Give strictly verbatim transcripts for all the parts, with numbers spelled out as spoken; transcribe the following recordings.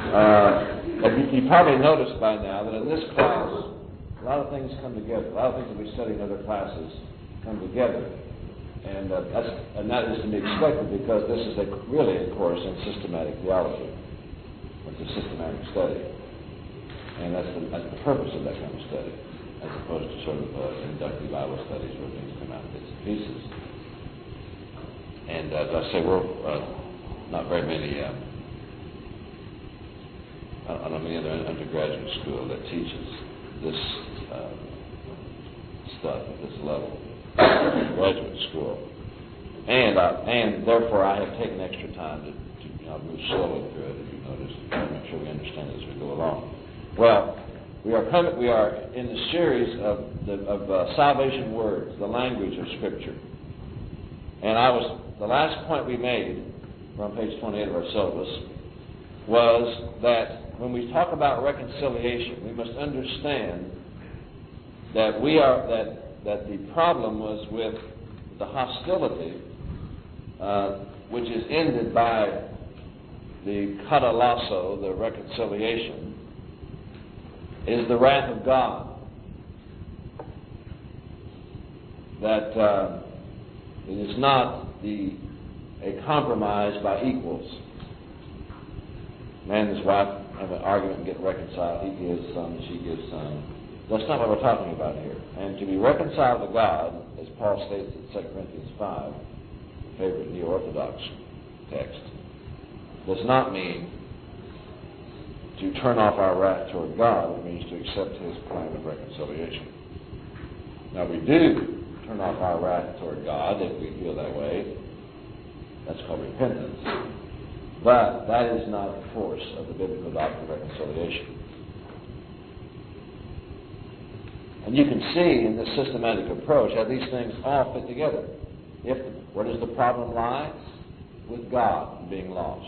Uh, and you, you probably noticed by now that in this class, a lot of things come together. A lot of things that we study in other classes come together. And, uh, that's, and that is to be expected because this is a, really a course in systematic theology. It's a systematic study. And that's the, that's the purpose of that kind of study, as opposed to sort of uh, inductive Bible studies where things come out in bits and pieces. And uh, as I say, we're uh, not very many, um, I don't know many other undergraduate school that teaches this uh, stuff at this level. Graduate school, and uh, and therefore I have taken extra time to, to you know, move slowly through it, as you notice, to make sure we understand it as we go along. Well, we are coming, we are in the series of the of uh, salvation words, the language of Scripture, and I was the last point we made on page twenty-eight of our syllabus was that when we talk about reconciliation, we must understand that we are that. that the problem was with the hostility, uh, which is ended by the katalasso, the reconciliation, is the wrath of God. That uh, it is not the a compromise by equals. Man and his wife have an argument and get reconciled. He gives some, she gives some. That's not what we're talking about here. And to be reconciled to God, as Paul states in Second Corinthians five, a favorite Neo-Orthodox text, does not mean to turn off our wrath toward God. It means to accept His plan of reconciliation. Now, we do turn off our wrath toward God if we feel that way. That's called repentance. But that is not the force of the biblical doctrine of reconciliation. And you can see in this systematic approach how these things all fit together. If the, where does the problem lie? With God being lost.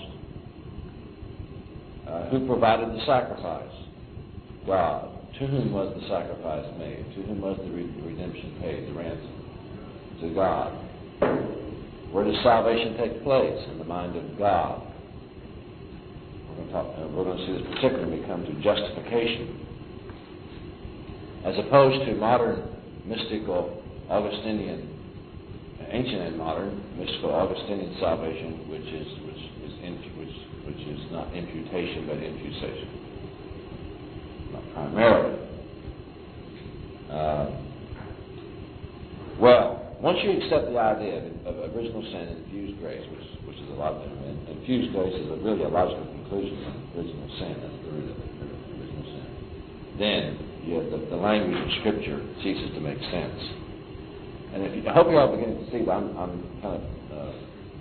Uh, who provided the sacrifice? God. To whom was the sacrifice made? To whom was the re- redemption paid, the ransom? To God. Where does salvation take place? In the mind of God. We're going to, talk, uh, we're going to see this particularly when we come to justification. As opposed to modern mystical Augustinian, ancient and modern mystical Augustinian salvation, which is which is in, which which is not imputation but imputation, not primarily. Uh, well, once you accept the idea of, of original sin and infused grace, which which is a lot of them, and infused grace is a, really a logical conclusion of original sin. That's the root of it, original sin. Then Yeah, the, the language of Scripture ceases to make sense. And if you, I hope you're all beginning to see that I'm, I'm kind of uh,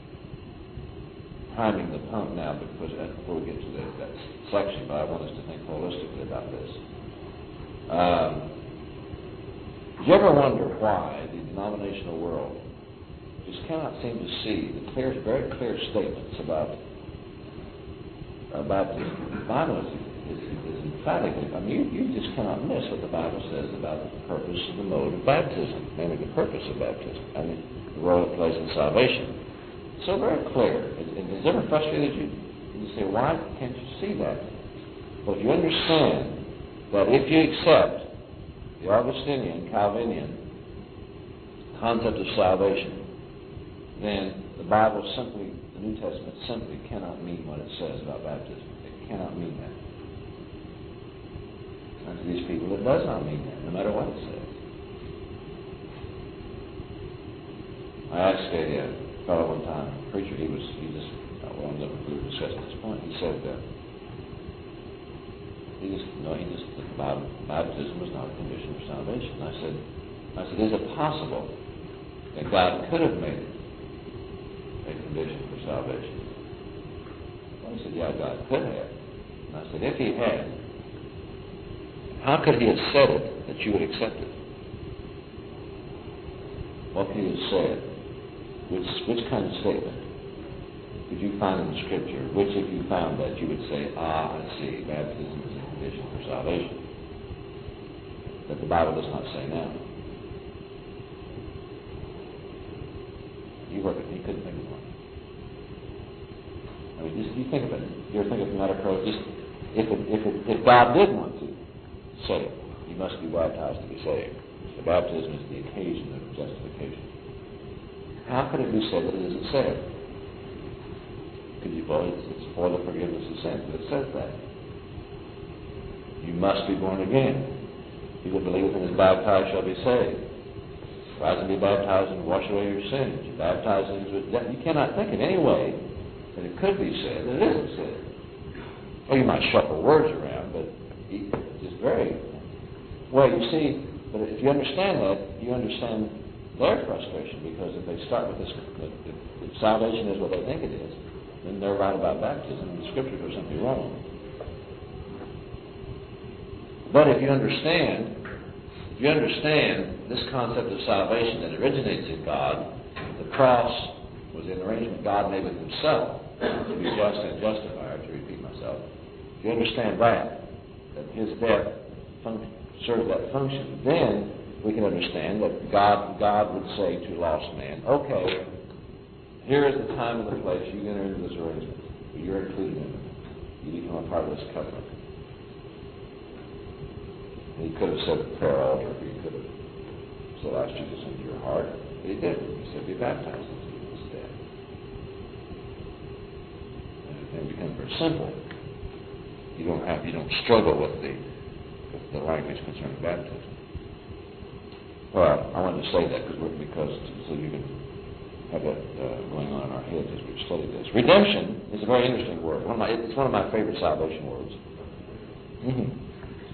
priming the pump now because, uh, before we get to the, that section, but I want us to think holistically about this. Um, do you ever wonder why the denominational world just cannot seem to see the clear, very clear statements about uh, baptism? The Bible is Is, is emphatically, I mean, you, you just cannot miss what the Bible says about the purpose of the mode of baptism, namely the purpose of baptism, I mean, the role it plays in salvation. So very clear. It, it, has it ever frustrated you? You say, why can't you see that? Well, if you understand that if you accept the Augustinian, Calvinian concept of salvation, then the Bible simply, the New Testament simply cannot mean what it says about baptism. It cannot mean that. And to these people, it does not mean that, no matter what it says. I asked a uh, fellow one time, a preacher, he was, he just, uh, well, we were discussing this point, he said, uh, he just, no, he just, the Bible, baptism was not a condition for salvation. And I said, I said, is it possible that God could have made it a condition for salvation? Well, he said, yeah, God could have. And I said, if He had, how could He have said it that you would accept it? What could He have said? Which, which kind of statement could you find in the Scripture? Which, if you found that, you would say, ah, I see, baptism is a condition for salvation. That the Bible does not say now. You work it, he couldn't think of one. I mean, just you think of it. You ever think of Metacro? Just if, it, if, it, if God did want to say, you must be baptized to be saved, the baptism is the occasion of justification, how could it be said that it isn't said? Could you, well, it's, it's for the forgiveness of sins, but it says that. You must be born again. He that believeth and is baptized shall be saved. Rise and be baptized and wash away your sins. You baptize into it. You cannot think in any way that it could be said that it isn't said. Well, you might shuffle words around, but it's just very... Well, you see, but if you understand that, you understand their frustration, because if they start with this, if, if salvation is what they think it is, then they're right about baptism, and the Scriptures are simply wrong. But if you understand, if you understand this concept of salvation that originates in God, the cross was an arrangement God made with Himself to be just and justifier, to repeat myself. If you understand that, that His death fun- served that function, then we can understand that God, God would say to lost man, okay, here is the time and the place. You enter into this arrangement. You're included in it. You become a part of this covenant. He could have said the prayer altar, or he could have said, ask Jesus into your heart. But he didn't. He said, be baptized into this death. And it becomes very simple. You don't have, you don't struggle with the, with the language concerning baptism. Well, I wanted to say that because, because so you can have that uh, going on in our heads as we study this. Redemption is a very interesting word. One of my, it's one of my favorite salvation words. Mm-hmm.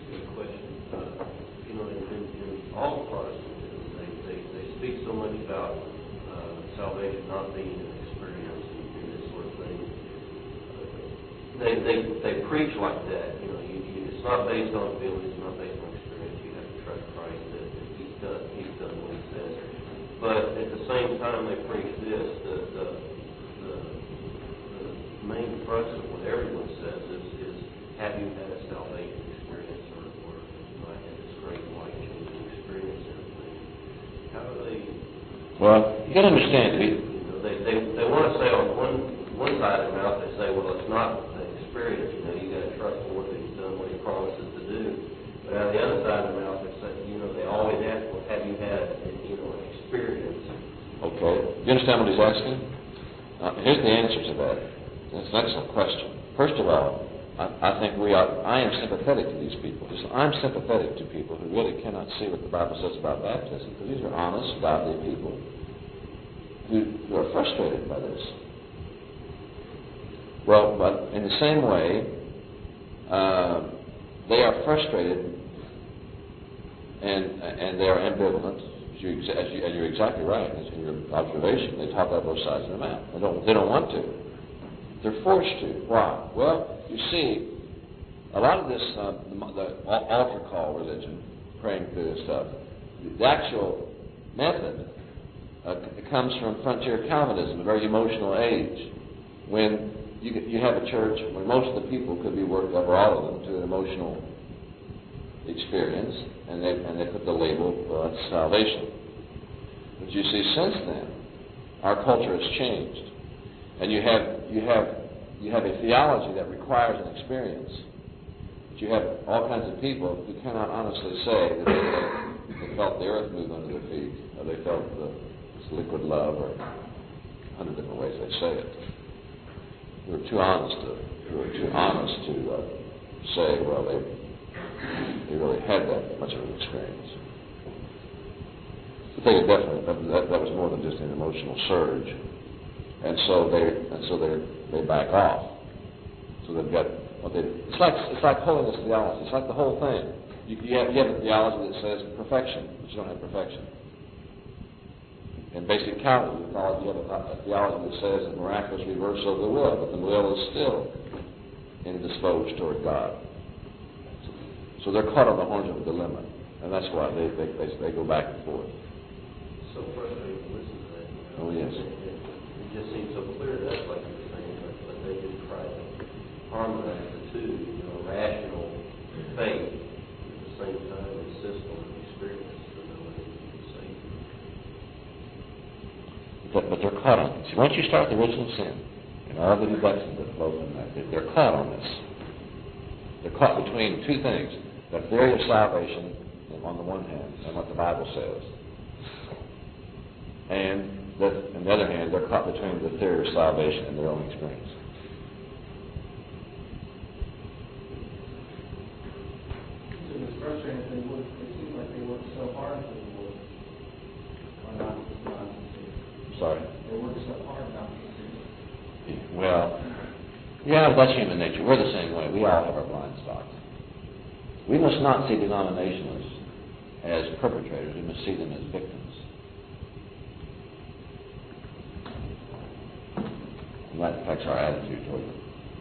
All Protestants, they, they, they speak so much about uh, salvation not being an experience and, and this sort of thing. They, they, they preach like that. You know, you, you, it's not based on feelings, it's not based on experience. You have to trust Christ that, that He's done, He's done what He says. But at the same time, they preach this: the the, the, the main thrust of what everyone says is, is have you had a salvation experience, or, or you know, I had this great life changing experience and everything. How do they? Well, you got to understand. We, you know, they, they they want to say on one one side of their mouth, they say, well, it's not an experience. You know, you got to trust the Lord that He's done what He promises to do. But on the other side of their mouth, they say, you know, they always ask, well, have you had, you know, an experience? Okay. You understand what he's asking? Uh, here's the answer to that. That's an excellent question. First of all, I, I think we are, I am sympathetic to these people. Just, I'm sympathetic to people who really cannot see what the Bible says about baptism, because these are honest, godly people who, who are frustrated by this. Well, but in the same way, uh, they are frustrated and and they are ambivalent. As, you, as, you, as you're exactly right, as in your observation, they talk out both sides of their mouth. They don't. They don't want to. They're forced to. Why? Well, you see, a lot of this, uh, the, the altar call religion, praying through this stuff, the actual method uh, it comes from frontier Calvinism, a very emotional age, when you, you have a church where most of the people could be worked up, or all of them, to an emotional experience, and they and they put the label uh, salvation. But you see, since then, our culture has changed, and you have you have you have a theology that requires an experience. But you have all kinds of people who cannot honestly say that they, they felt the earth move under their feet, or they felt the, this liquid love, or a hundred different ways they say it. We're too honest to we're too honest to uh, say, well, they. They really had that much of an experience. But they definitely that, that was more than just an emotional surge, and so they and so they they back off. So they've got what they. It's like it's like holiness theology. It's like the whole thing. You, you have you have a theology that says perfection, but you don't have perfection. In basic Calvinism, you have a, a theology that says a miraculous reversal of the will, but the will is still indisposed toward God. So they're caught on the horns of a dilemma, and that's why they they, they, they go back and forth. So frustrating to listen to that. You know? Oh, yes. It, it, it just seems so clear to us, like you were saying, but, but they just try to harmonize the two, you know, rational faith at the same time insist on experience to know what it is to say. But, but they're caught on it. See, once you start the original sin, and all the deductions that flow from that, they're caught on this. They're caught between two things: the theory of salvation on the one hand, and what the Bible says. And that, on the other hand, they're caught between the theory of salvation and their own experience. It was frustrating if they work. It seems like they work so hard for the Lord. Or not, not to see. Sorry? They work so hard not to see. Well, yeah, that's human nature. We're the same way. We all have our blind spots. We must not see denominationalists as perpetrators. We must see them as victims. And that affects our attitude toward them.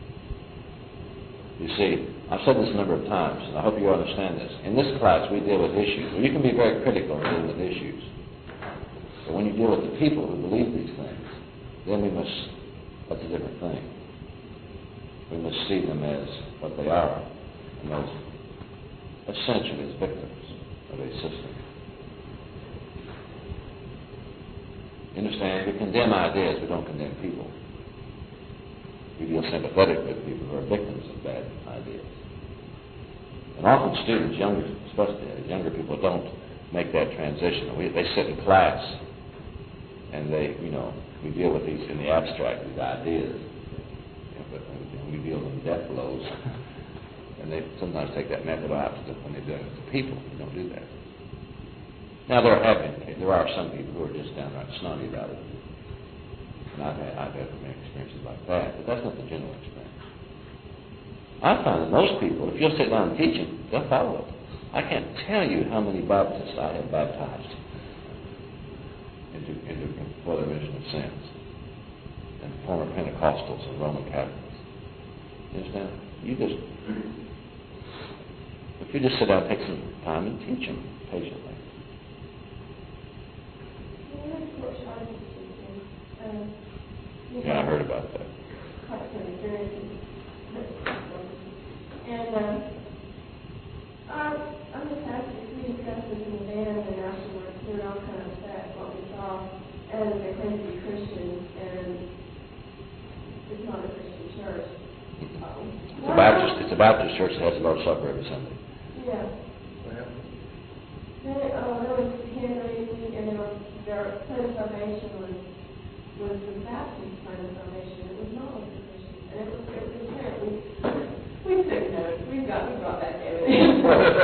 You see, I've said this a number of times, and I hope you understand this. In this class, we deal with issues. Well, you can be very critical in dealing with issues. But when you deal with the people who believe these things, then we must, that's a different thing. We must see them as what they are, and as essentially as victims of a system. You understand? We condemn ideas, we don't condemn people. We deal sympathetically with people who are victims of bad ideas. And often students, younger, especially younger people, don't make that transition. We, they sit in class and they, you know, we deal with these in the abstract, these ideas. You know, but we deal with death blows. And they sometimes take that method opposite when they do it to people. We don't do that. Now, there have been, there are some people who are just downright snotty about it. And I've had, I've had many experiences like that, but that's not the general experience. I find that most people, if you'll sit down and teach them, they'll follow it. I can't tell you how many Baptists I have baptized into, into for the remission of sins, and former Pentecostals and Roman Catholics. You understand? You just, if you just sit down and take some time and teach them patiently. Yeah, I heard about that. And uh, our, I'm just happy we discussed this in the band, and afterwards we were all kind of upset what we saw, and they claim to be Christian, and it's not a Christian church. Um, It's a Baptist. It's a Baptist church that has a Lord's Supper every Sunday. Yeah. Then uh, there was hand raising, and there was their plan of salvation was was the Baptist plan of salvation. It was not like the Christian, and it was it was apparent. We we took notes. We got we brought back evidence.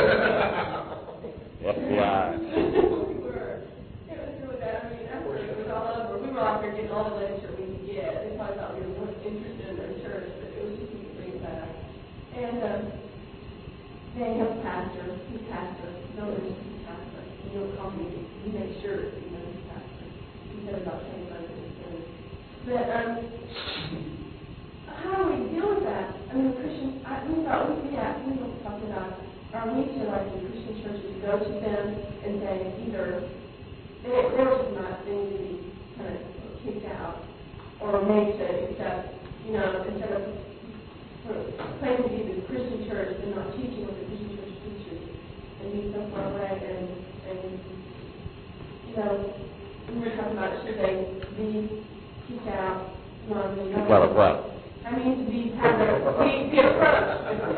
F B I. We were. It was really bad. I mean, after it was all over, we were out there getting all the literature we could get. They probably thought we were more interested in their church, but it was just we could bring it back. And um, they have a pastor. He's pastor. No, he's pastor. You know, call me. You make sure you know he's pastor. He said about saying something. But um, how do we deal with that? I mean, Christians. I, we thought we yeah we were talking about. Are we to like the Christian churches go to them and say either they they were just not they need to be kind of kicked out or made to accept, you know, instead of claiming to be the Christian church and not teaching what the Christian church teaches and being so far away and and you know we were talking about should they be kicked out? No, I mean, Well, of what? I mean to be have their be, be approached.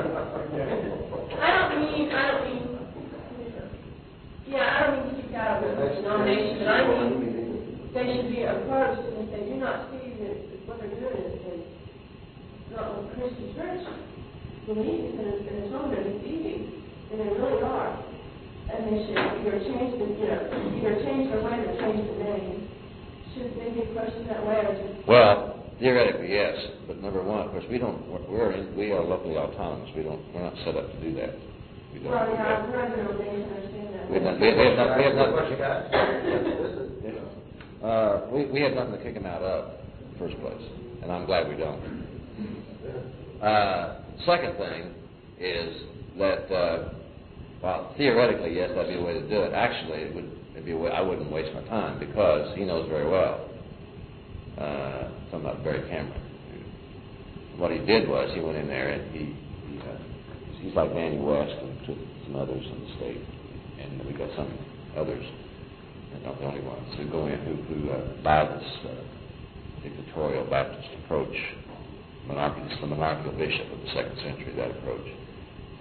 I don't mean I don't mean yeah I don't mean kicked out of the denomination, but I mean they should be approached and if they do not see that what they're doing is, is not what the Christian church believes and it's, and it's wrong, they're deceiving, and they really are. And they should either change the you know either change their way or change the name. Should they be approached in that way or just Well, theoretically, yes, but number one, of course, we don't. We're in, we are locally autonomous. We don't. We're not set up to do that. We don't. well, do yeah, that. we're not going to understand that. We have not. We have, we have not. We have not. Uh, we we have nothing to kick them out of in the first place, and I'm glad we don't. Uh, second thing is that, uh, well, theoretically, yes, that'd be a way to do it. Actually, it would. It'd be a way, I wouldn't waste my time because he knows very well. Uh, talking about Barry Cameron. What he did was he went in there and he, he uh, he's like Danny West and took some others in the state, and we got some others, and not the only ones who go in who, who uh, buy this uh, dictatorial Baptist approach, monarchy, the monarchical bishop of the second century, that approach,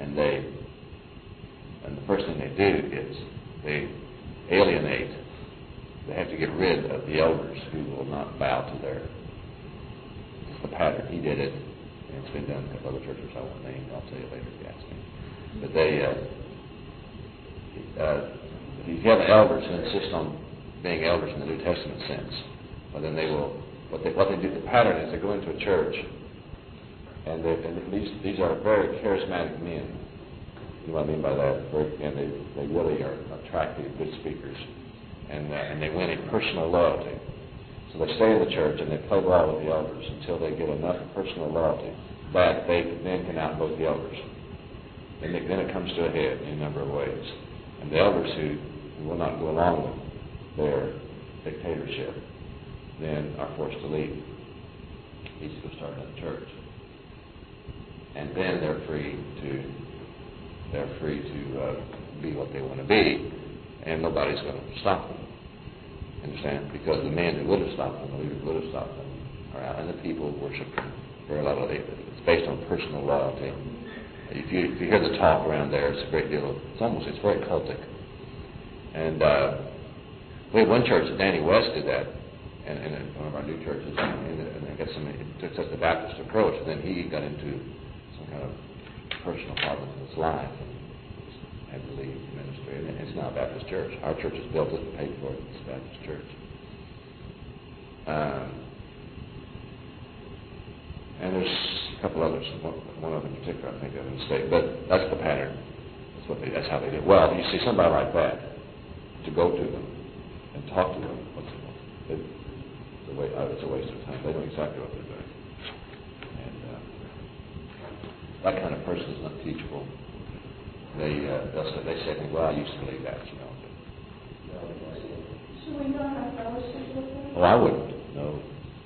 and they, and the first thing they do is they alienate. They have to get rid of the elders who will not bow to their. It's the pattern. He did it, and it's been done in a couple other churches I won't name. I'll tell you later if you ask me. But they, uh, uh, if you have elders who insist on being elders in the New Testament sense, well, then they will. What they what they do. The pattern is they go into a church, and, they, and these these are very charismatic men. You know what I mean by that? Very, and they they really are attractive, good speakers. And, uh, and they win in personal loyalty. So they stay in the church and they play ball with the elders until they get enough personal loyalty that they then can outvote the elders. And they, then it comes to a head in a number of ways. And the elders who, who will not go along with their dictatorship then are forced to leave. Each go start another church. And then they're free to they're free to uh, be what they want to be. And nobody's going to stop them. Understand? Because the men who would have stopped them, the leaders who would have stopped them, are out, and the people worship them very loudly. It's based on personal loyalty. If you if you hear the talk around there, it's a great deal of. It's almost it's very cultic. And uh, we had one church, Danny West did that, and, and one of our new churches, and, and I guess some, it took such the Baptist approach, and then he got into some kind of personal problems in his life. And had to leave the ministry, and it's now a Baptist church. Our church has built it and paid for it. It's a Baptist church. Um, and there's a couple others. One, one of them in particular I think of in the state, but that's the pattern. That's what they. That's how they do it. Well, you see somebody like that, to go to them and talk to them. What's it? It, it's, a waste, it's a waste of time. They know exactly what they're doing, and uh, that kind of person is not teachable. They uh, they'll say, they say, well, I used to believe that, you know. Should we not have fellowship with them? Oh, I wouldn't. No.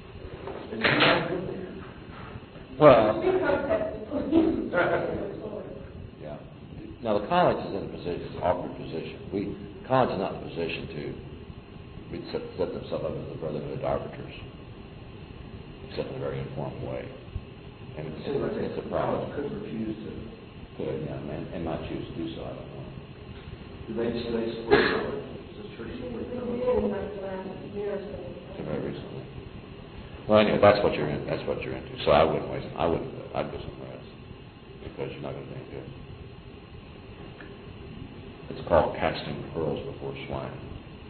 Well. Yeah. Now the college is in a position, it's an awkward position. We college is not in a position to we'd set, set themselves up as the Brotherhood of Arbiters, except in a very informal way. And it's, it's, it's a problem. Could refuse to. Could, yeah, and, and might choose to do so. I don't know. Do they, do they support college? Does the church support college? Very recently. Well, anyway, that's what you're in. That's what you're into. So I wouldn't waste. I wouldn't. I'd go somewhere else because you're not going to be any good. It's called casting pearls before swine.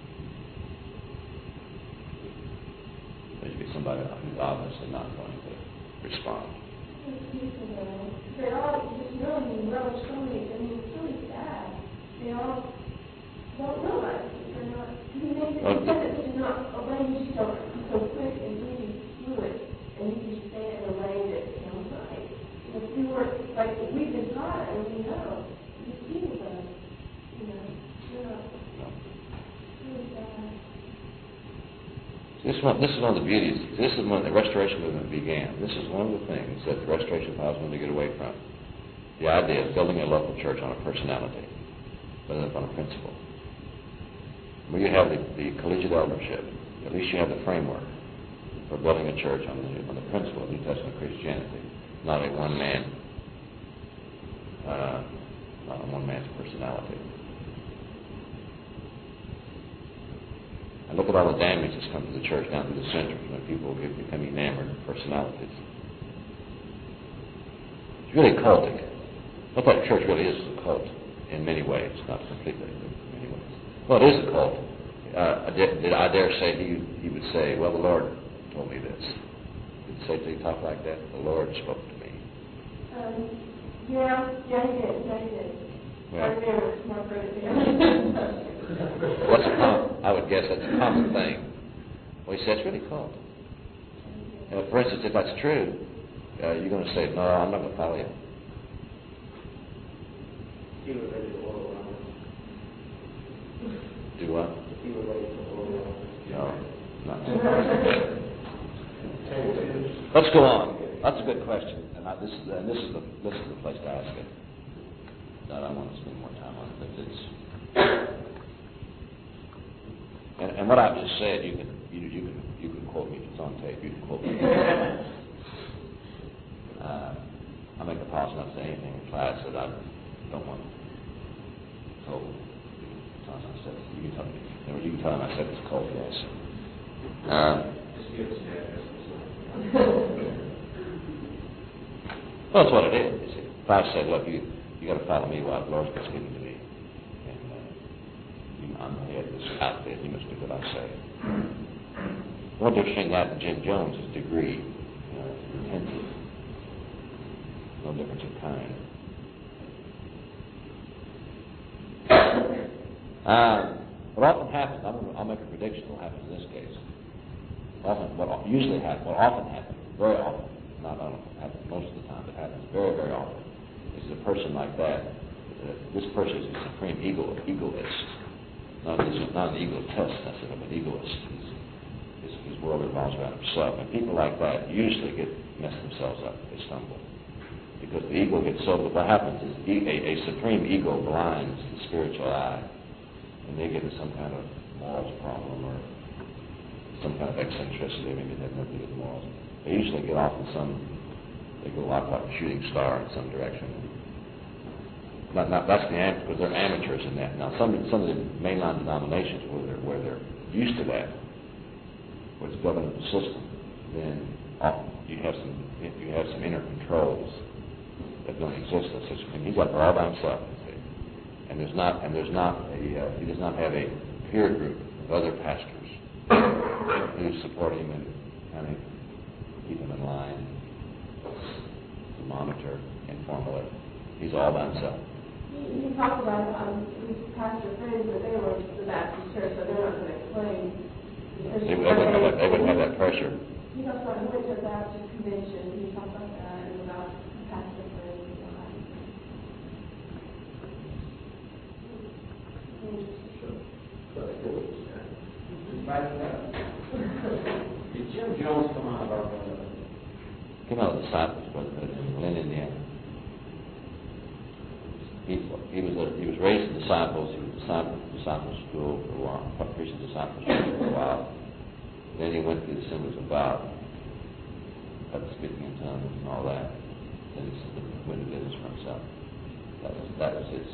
There's be somebody who's obviously not going to respond. They all just really well truly, I mean, it's really sad. They all don't realize that they're not, I mean, they, they said that this is not a language so, so quick and easy to fluid, and you can say it in a way that sounds right. If we were, like, we've been taught and we know, these people don't, you know, they're not, it's really sad. This is, one, this is one of the beauties. This is when the Restoration movement began. This is one of the things that the Restoration Files wanted to get away from. The idea of building a local church on a personality rather than on a principle. Where you have the, the collegiate eldership, at least you have the framework for building a church on the, on the principle of New Testament Christianity, not a one-man, uh, not a one-man's personality. And look at all the damage that's come to the church down through the centuries when people get, become enamored of personalities. It's really cultic. What that church really is is a cult in many ways, not completely, but in many ways. Well, it is a cult. Uh, did, did I dare say he, he would say, well, the Lord told me this. Did he say to talk like that? The Lord spoke to me. Um, yeah, yeah, he did, yeah, he did. Yeah. I remember it's more credit What's a com- I would guess that's a common thing. Well, he said it's really cult. Uh, for instance, if that's true, uh, you're going to say, no, I'm not going to follow you. He was ready to oil around. Do what? He was ready to oil around. No, not Let's go on. That's a good question, and I, this is and this is the this is the place to ask it. I don't want to spend more time on it, but it's and, and what I've just said. You can you you can you can quote me. It's on tape. You can quote me. uh, I'm make a policy not to say anything in class that I don't want told. I said, you can tell me, you know, you can tell him I said it's cold gas. Um, Just give us the address. Well, that's what it is. You see. If I said, look, you you got to follow me while the Lord's been speaking to me, and uh, you, I'm the head of this outfit, you must do what I say. What they're saying that in Jim Jones is degree, uh, intensive, no difference in kind. Um, what often happens, I'm gonna, I'll make a prediction of what happens in this case. Often, what usually happens, what often happens, very often, not I don't know, happens most of the time, but happens very, very often, is a person like that. Uh, this person is a supreme ego, egoist, not an, not an egotist necessarily, but egoist. His, his, his world revolves around himself, and people like that usually get mess themselves up. They stumble because the ego gets so. But what happens is a, a supreme ego blinds the spiritual eye. And they get into some kind of morals problem or some kind of eccentricity, maybe it has nothing to do with morals. They usually get off in some, they go off like a shooting star in some direction. Not, not, that's the answer, because they're amateurs in that. Now, some, some of the mainline denominations where they're, where they're used to that, where it's governed the system, then often you have some, you have some inner controls that don't exist in such a thing. He's up there all by himself. And there's not, and there's not a, uh, he does not have a peer group of other pastors who support him and kind of keep him in line, to monitor informally. He's all by himself. You, you talked about um, these pastor friends, but they were the Baptist church, so they're not going to explain. They, they, wouldn't have that, they wouldn't have that pressure. You talked about going to a Baptist convention. You talked about that and about pastor friends and all that. Did Jim Jones come out of our brotherhood? Came out of the Disciples Brotherhood in Glen, Indiana. He, he was a, he was raised in disciples. He was disciple disciple school for a while, preaching disciple school for a while. Then he went to the Assemblies of God, got the speaking in tongues and all that. Then he went to business for himself. That was that was his.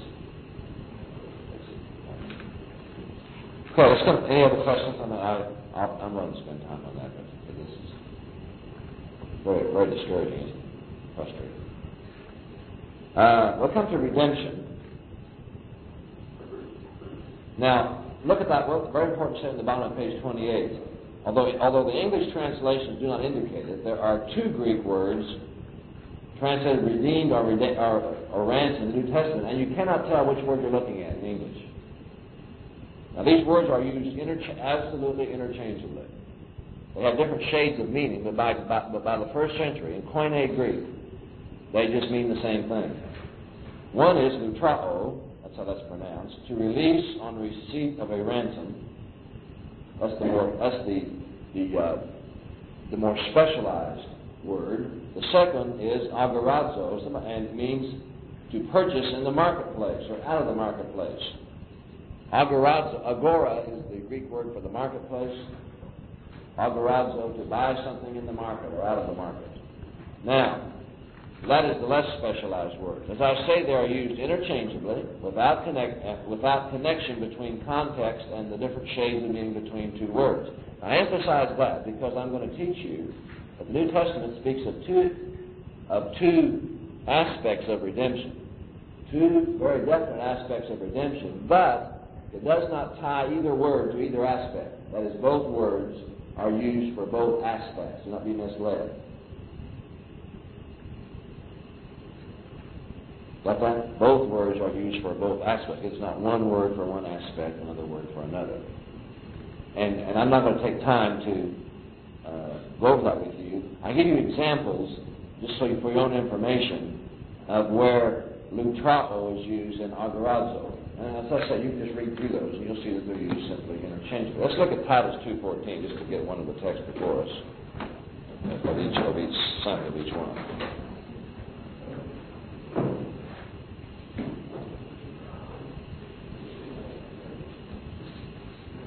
Okay, let's go. Any other questions? I mean, I, I'll, I'm willing to spend time on that, but, but this is very, very discouraging, isn't it? Frustrating. Uh, we'll come to redemption. Now, look at that. Well, very important to say in the bottom of page twenty-eight. Although, although the English translations do not indicate it, there are two Greek words translated redeemed or, rede- or, or ransomed in the New Testament, and you cannot tell which word you're looking at in English. Now, these words are used intercha- absolutely interchangeably. They have different shades of meaning, but by, by, but by the first century, in Koine Greek, they just mean the same thing. One is lutrao, that's how that's pronounced, to release on receipt of a ransom. That's the more, that's the the uh, the more specialized word. The second is agorazo, and it means to purchase in the marketplace or out of the marketplace. Agorazo, agora is the Greek word for the marketplace. Agorazo, to buy something in the market or out of the market. Now, that is the less specialized word. As I say, they are used interchangeably without, connect, uh, without connection between context and the different shades of meaning between two words. I emphasize that because I'm going to teach you that the New Testament speaks of two, of two aspects of redemption, two very definite aspects of redemption, but it does not tie either word to either aspect. That is, both words are used for both aspects. Do not be misled. Got that? Both words are used for both aspects. It's not one word for one aspect, another word for another. And, and I'm not going to take time to uh, go over that with you. I give you examples, just so you, for your own information, of where lutrao is used in agorazo. And as I said, you can just read through those, and you'll see that they're used simply interchangeably. Let's look at Titus two fourteen, just to get one of the texts before us, of each, of each sample of each one.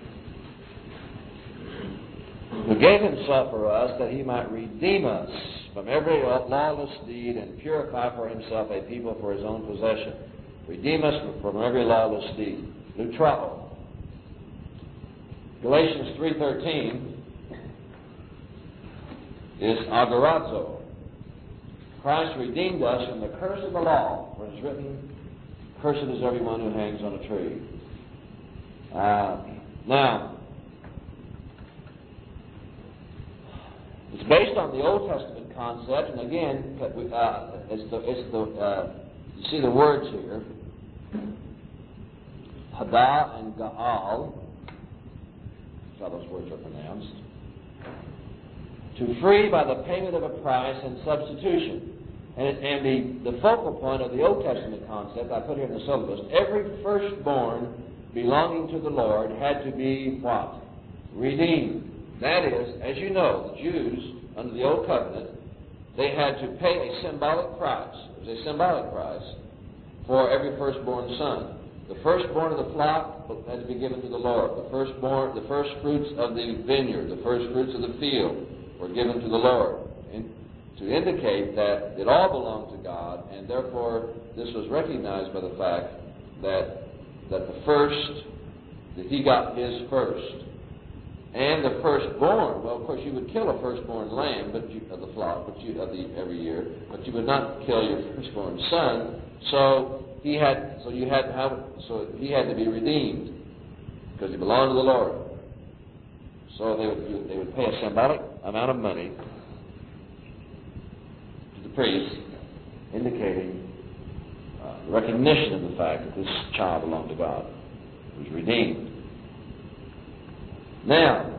Who gave himself for us that he might redeem us from every lawless deed and purify for himself a people for his own possession. Redeem us from every lawless deed. Lutrao. Galatians three thirteen is agorazo. Christ redeemed us from the curse of the law, for it is written, cursed is everyone who hangs on a tree. Uh, now, it's based on the Old Testament concept, and again, uh, it's the, it's the uh, you see the words here, Hada and Gaal, that's how those words are pronounced, to free by the payment of a price and substitution. And, it, and the, the focal point of the Old Testament concept, I put here in the syllabus, every firstborn belonging to the Lord had to be what? Redeemed. That is, as you know, the Jews, under the Old Covenant, they had to pay a symbolic price. It was a symbolic price for every firstborn son. The firstborn of the flock had to be given to the Lord. The firstborn, the first fruits of the vineyard, the first fruits of the field were given to the Lord, in, to indicate that it all belonged to God, and therefore this was recognized by the fact that that the first, that he got his first. And the firstborn, well, of course, you would kill a firstborn lamb but you, of the flock but you, of the, every year, but you would not kill your firstborn son. So he had, so you had to have, so he had to be redeemed because he belonged to the Lord. So they would they would pay a symbolic amount of money to the priest, indicating uh, recognition of the fact that this child belonged to God. He was redeemed. Now,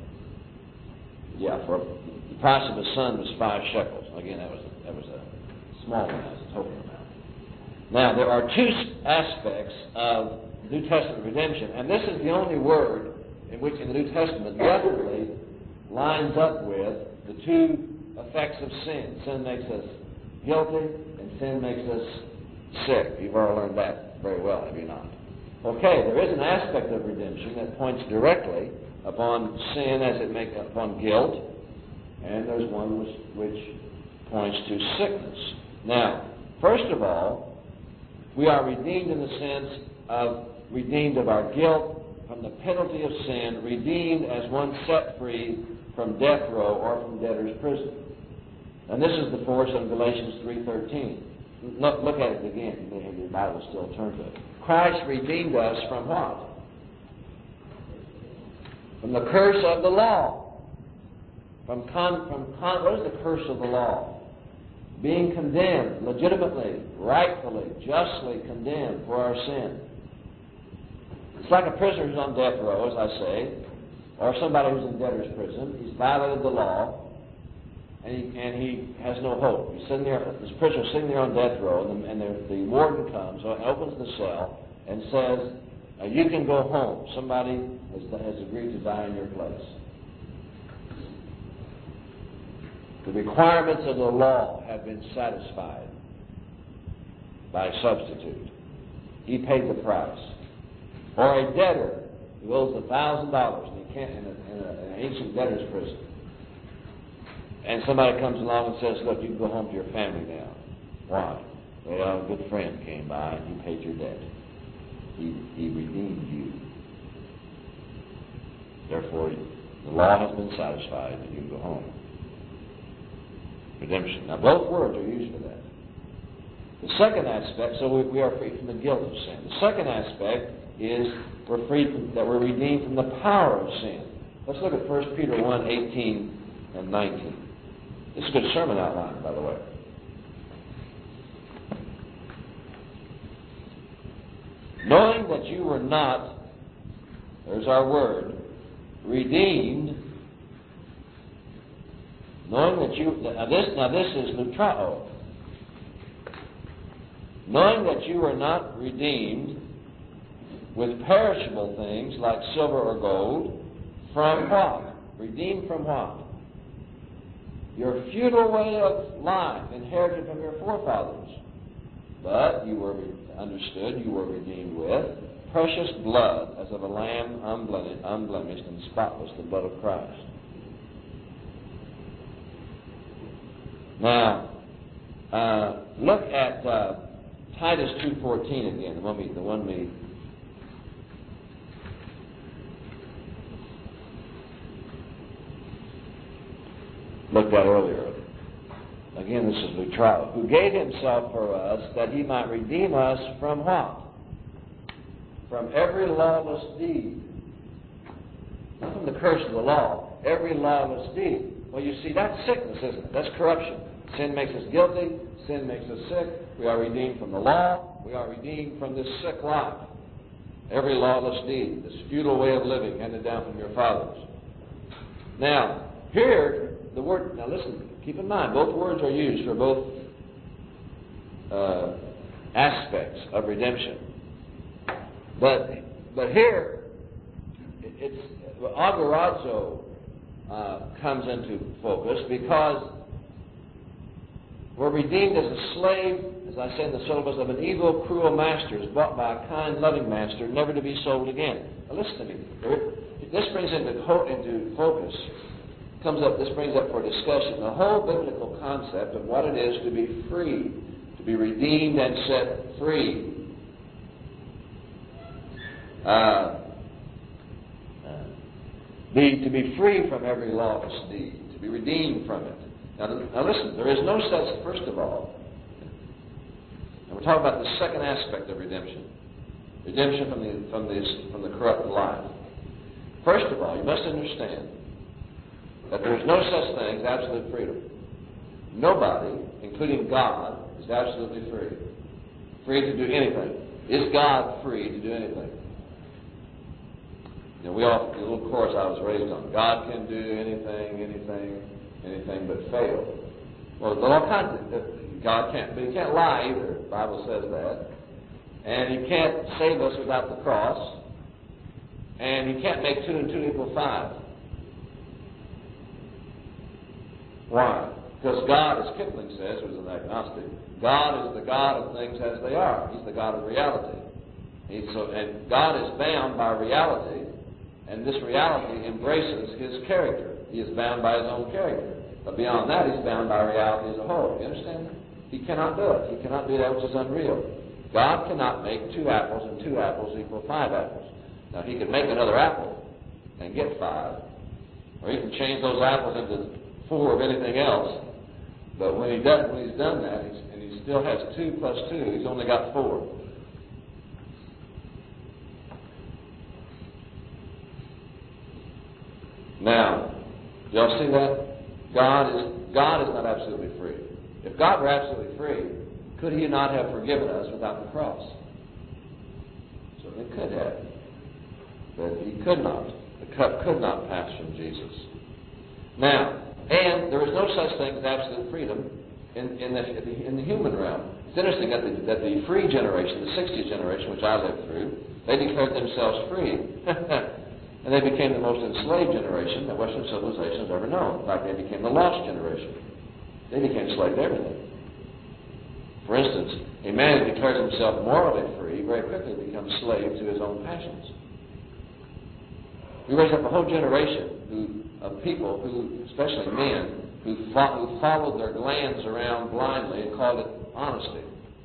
yeah, for the price of a son was five shekels. Again, that was a, that was a small amount, a total amount. Now, there are two aspects of New Testament redemption, and this is the only word in which in the New Testament definitely lines up with the two effects of sin. Sin makes us guilty, and sin makes us sick. You've already learned that very well, have you not? Okay, there is an aspect of redemption that points directly upon sin as it makes upon guilt, and there's one which, which points to sickness. Now, first of all, we are redeemed in the sense of redeemed of our guilt from the penalty of sin, redeemed as one set free from death row or from debtor's prison. And this is the force of Galatians three thirteen. Look, look at it again. You may have your Bible still turned to it. Christ redeemed us from what? From the curse of the law. From con, from con, what is the curse of the law? Being condemned legitimately, rightfully, justly condemned for our sin. It's like a prisoner who's on death row, as I say, or somebody who's in debtor's prison. He's violated the law, and he, and he has no hope. He's sitting there, this prisoner's sitting there on death row, and the, and the, the warden comes and opens the cell and says, uh, you can go home. Somebody has, has agreed to die in your place. The requirements of the law have been satisfied by a substitute. He paid the price. Or a debtor who owes a thousand dollars and he can't in, a, in, a, in an ancient debtor's prison. And somebody comes along and says, look, you can go home to your family now. Why? Well, a good friend came by and he paid your debt. He, he redeemed you. Therefore, the law has been satisfied and you can go home. Redemption. Now, both words are used for that. The second aspect, so we, we are free from the guilt of sin. The second aspect is we're free from, that we're redeemed from the power of sin. Let's look at First Peter one, eighteen and nineteen. This is a good sermon outline, by the way. Knowing that you were not, there's our word, redeemed. Knowing that you, now this, now this is lutrao. Knowing that you were not redeemed with perishable things like silver or gold, from what? Redeemed from what? Your futile way of life, inherited from your forefathers. But you were understood, you were redeemed with precious blood, as of a lamb unblemished, unblemished and spotless, the blood of Christ. Now, uh, look at uh, Titus two fourteen again, the one we, the one we looked at earlier. Again, this is Luke, who gave himself for us that he might redeem us from what? From every lawless deed. Not from the curse of the law, every lawless deed. Well, you see, that's sickness, isn't it? That's corruption. Sin makes us guilty. Sin makes us sick. We are redeemed from the law. We are redeemed from this sick life. Every lawless deed, this futile way of living handed down from your fathers. Now, here, the word, now listen, keep in mind, both words are used for both uh, aspects of redemption. But, but here, it's, agorazo uh, comes into focus because we're redeemed as a slave, as I say in the syllabus, of an evil, cruel master, is bought by a kind, loving master, never to be sold again. Now listen to me. This brings into, into focus, comes up, this brings up for discussion, the whole biblical concept of what it is to be free, to be redeemed and set free. Uh, be, to be free from every lawless deed, to be redeemed from it. Now, now listen, there is no such, first of all, and we're talking about the second aspect of redemption, redemption from the, from this, from the corrupt life. First of all, you must understand that there is no such thing as absolute freedom. Nobody, including God, is absolutely free. Free to do anything. Is God free to do anything? You know, we all, the little chorus I was raised on, God can do anything, anything, anything but fail. Well, there's all kinds of, God can't, but he can't lie either. The Bible says that. And he can't save us without the cross. And he can't make two and two equal five. Why? Because God, as Kipling says, who's an agnostic, God is the God of things as they are. He's the God of reality. He's so, and God is bound by reality, and this reality embraces his character. He is bound by his own character. But beyond that, he's bound by reality as a whole. You understand that? He cannot do it. He cannot do that which is unreal. God cannot make two apples and two apples equal five apples. Now, he could make another apple and get five, or he can change those apples into four of anything else. But when he does, when he's done that, he's, and he still has two plus two, he's only got four. Now, do y'all see that? God is God is not absolutely free. If God were absolutely free, could he not have forgiven us without the cross? Certainly could have. But he could not. The cup could not pass from Jesus. Now, and there is no such thing as absolute freedom in, in, the, in the human realm. It's interesting that the, that the free generation, the sixties generation, which I lived through, they declared themselves free. And they became the most enslaved generation that Western civilization has ever known. In fact, they became the lost generation. They became enslaved to everything. For instance, a man who declares himself morally free very quickly becomes slave to his own passions. We raised up a whole generation who, of people who, especially men, who, fo- who followed their glands around blindly and called it honesty.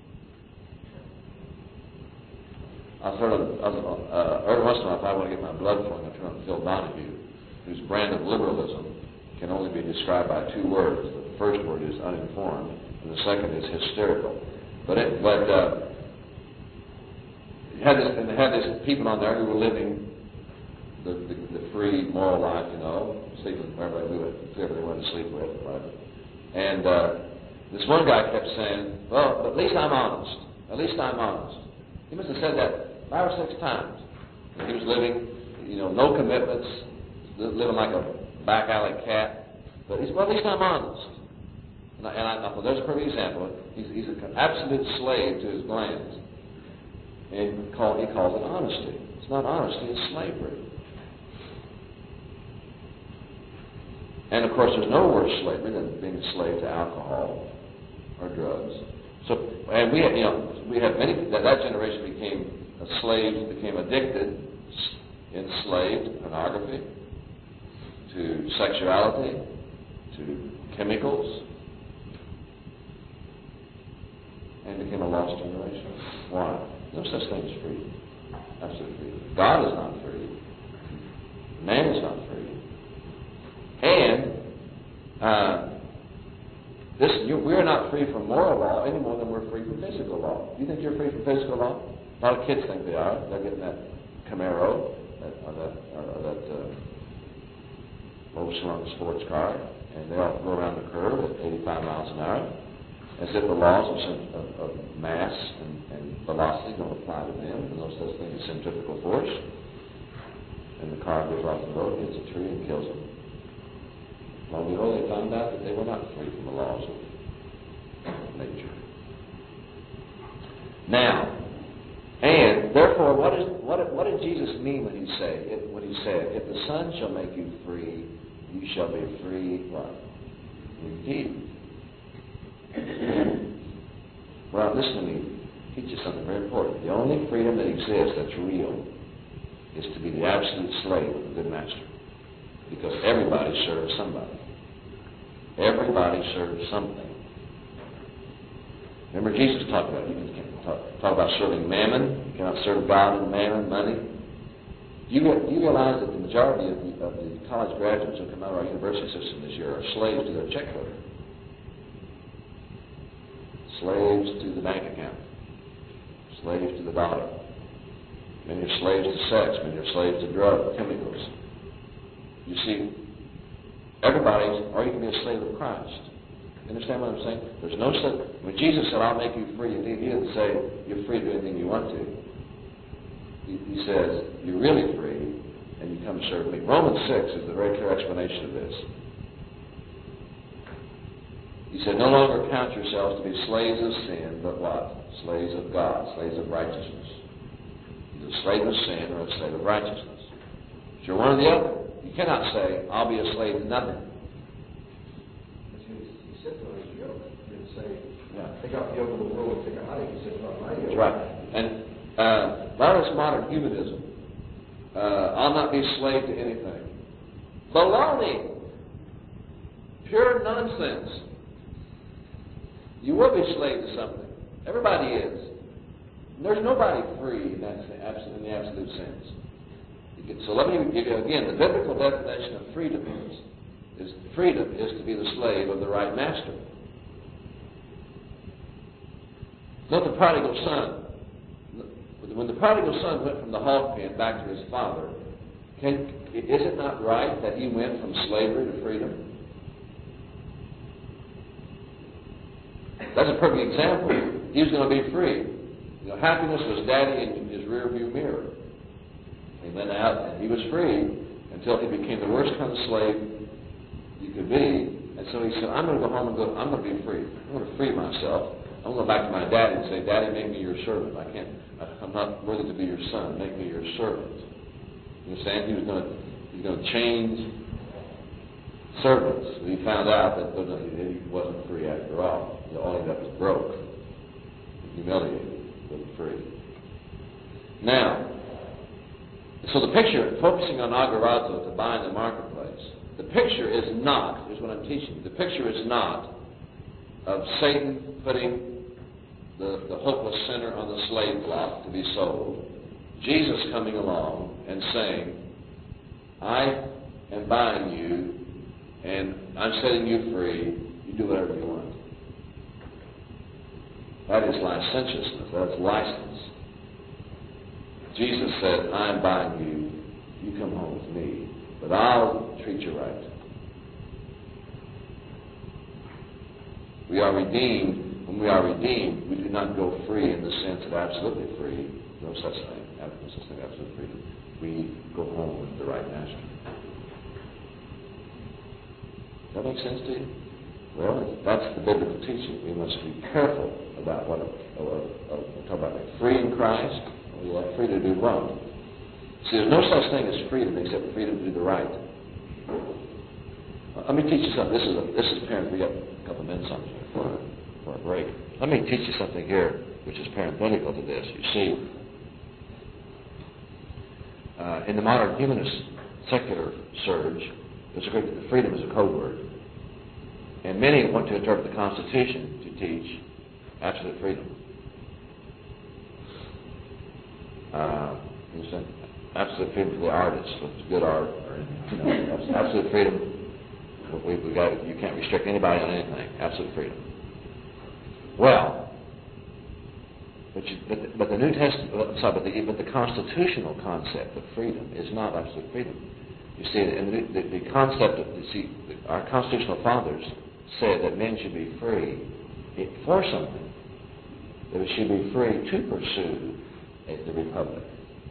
I've heard of, uh, every once in a while, if I want to get my blood flowing, I turn on Phil Donahue, whose brand of liberalism can only be described by two words. The first word is uninformed, and the second is hysterical. But it, but uh, you had this, and they had these people on there who were living the, the, the free moral life, you know, sleeping wherever they, whoever they wanted to sleep with, right? And uh, this one guy kept saying, "Well, but at least I'm honest. At least I'm honest." He must have said that five or six times. And he was living, you know, no commitments, living like a back alley cat. But he's, well, at least I'm honest. And I, and I thought, well, there's a perfect example. He's, he's an absolute slave to his glands. And call, he calls it honesty. It's not honesty, it's slavery. And, of course, there's no worse slavery than being a slave to alcohol or drugs. So, and we had, you know, we had many, that, that generation became slaves, became addicted, enslaved to pornography, to sexuality, to chemicals, and became a lost generation. Why? No such thing as freedom. Absolute freedom. God is not free. Man is not free. And uh, this, you, we're not free from moral law any more than we're free from physical law. Do you think you're free from physical law? A lot of kids think they are. They're getting that Camaro, that, or that, or that uh, low-slung sports car, and they all go around the curve at eighty-five miles an hour, as if the laws of, of, of mass and, and velocity don't apply to them, and those such things as centrifugal force. And the car goes off the road, hits a tree, and kills them. Lo and behold, they found out that they were not free from the laws of nature. Now, and therefore, what, is, what, what did Jesus mean when he said, if, when he said, if the Son shall make you free, you shall be free, what? Indeed. Well, listen to me. Teach you something very important. The only freedom that exists that's real is to be the absolute slave of a good master. Because everybody serves somebody. Everybody serves something. Remember, Jesus talked about it. You can talk, talk about serving mammon. You cannot serve God and mammon, money. Do you, do you realize that the majority of the, of the college graduates who come out of our university system this year are slaves to their checkbook? Slaves to the bank account. Slaves to the dollar. Many are slaves to sex. Many are slaves to drugs, chemicals. You see, everybody's, or you can be a slave of Christ. You understand what I'm saying? There's no such, when Jesus said, I'll make you free, indeed, he didn't say, you're free to do anything you want to. He, he says, you're really free, and you come serve me. Romans six is the very clear explanation of this. He said, no longer count yourselves to be slaves of sin, but what? Slaves of God, slaves of righteousness. Either a slave of sin or a slave of righteousness. If you're one or the other, you cannot say, I'll be a slave to nothing. He said to us, yoke. He didn't say, Yeah. take out the yoke of the world and take a honey. He said, not my yoke. That's right. And uh, a lot of this modern humanism, uh, I'll not be a slave to anything. Baloney. Pure nonsense. You will be a slave to something. Everybody is. There's nobody free in, that, in the absolute sense. You can, so let me give you again the biblical definition of freedom is, is freedom is to be the slave of the right master. Not the prodigal son. When the prodigal son went from the hog pen back to his father, can, is it not right that he went from slavery to freedom? That's a perfect example. He was going to be free. You know, happiness was daddy in his rearview mirror. He went out and he was free until he became the worst kind of slave you could be. And so he said, I'm going to go home and go, I'm going to be free. I'm going to free myself. I'm going to go back to my daddy and say, Daddy, make me your servant. I can't, I'm not worthy to be your son. Make me your servant. You understand? He was going to, he was going to change servants. And he found out that he wasn't free after all. All he ended up was broke, humiliated, wasn't free. Now, so the picture, focusing on agorazo, to buy in the marketplace, the picture is not, here's what I'm teaching you, the picture is not of Satan putting the, the hopeless sinner on the slave block to be sold, Jesus coming along and saying, I am buying you, and I'm setting you free, you do whatever you want. That is licentiousness. That's license. Jesus said, I'm buying you. You come home with me. But I'll treat you right. We are redeemed. When we are redeemed, we do not go free in the sense of absolutely free. No such thing. No such thing, absolute freedom. We go home with the right master. Does that make sense to you? Well, that's the biblical teaching. We must be careful about what we talk about. Free in Christ, we are free to do wrong. See, there's no such thing as freedom except freedom to do the right. Let me teach you something. This is a, this is parent. We got a couple minutes on here for a, for a break. Let me teach you something here, which is parenthetical to this. You see, uh, in the modern humanist secular surge, there's a great freedom is a code word. And many want to interpret the Constitution to teach absolute freedom. Uh, you understand? Absolute freedom for the artist with good art, or you know, absolute freedom. We, we got you can't restrict anybody on anything. Absolute freedom. Well, but, you, but, the, but the New Testament, I'm sorry, but the, but the constitutional concept of freedom is not absolute freedom. You see, and the, the, the concept of you see, our constitutional fathers said that men should be free for something. That we should be free to pursue a, the republic.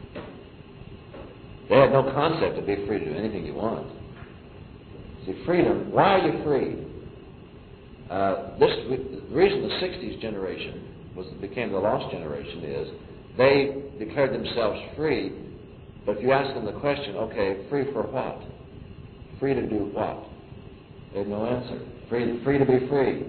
They had no concept of being free to do anything you want. See, freedom. Why are you free? Uh, this the reason the sixties generation was became the lost generation is they declared themselves free, but if you ask them the question, okay, free for what? Free to do what? They had no answer. Free, free to be free.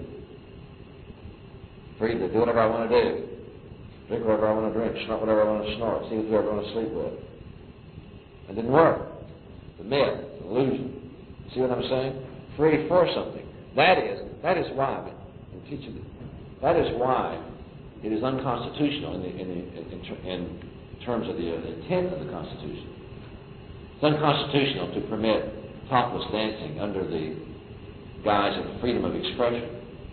Free to do whatever I want to do. Drink whatever I want to drink. Snort whatever I want to snort. Sleep with whoever I want to sleep with. It didn't work. The myth, the illusion. See what I'm saying? Free for something. That is, that is why, I'm teaching it. That is why it is unconstitutional in, the, in, the, in, in terms of the intent of the Constitution. It's unconstitutional to permit topless dancing under the guise of freedom of expression.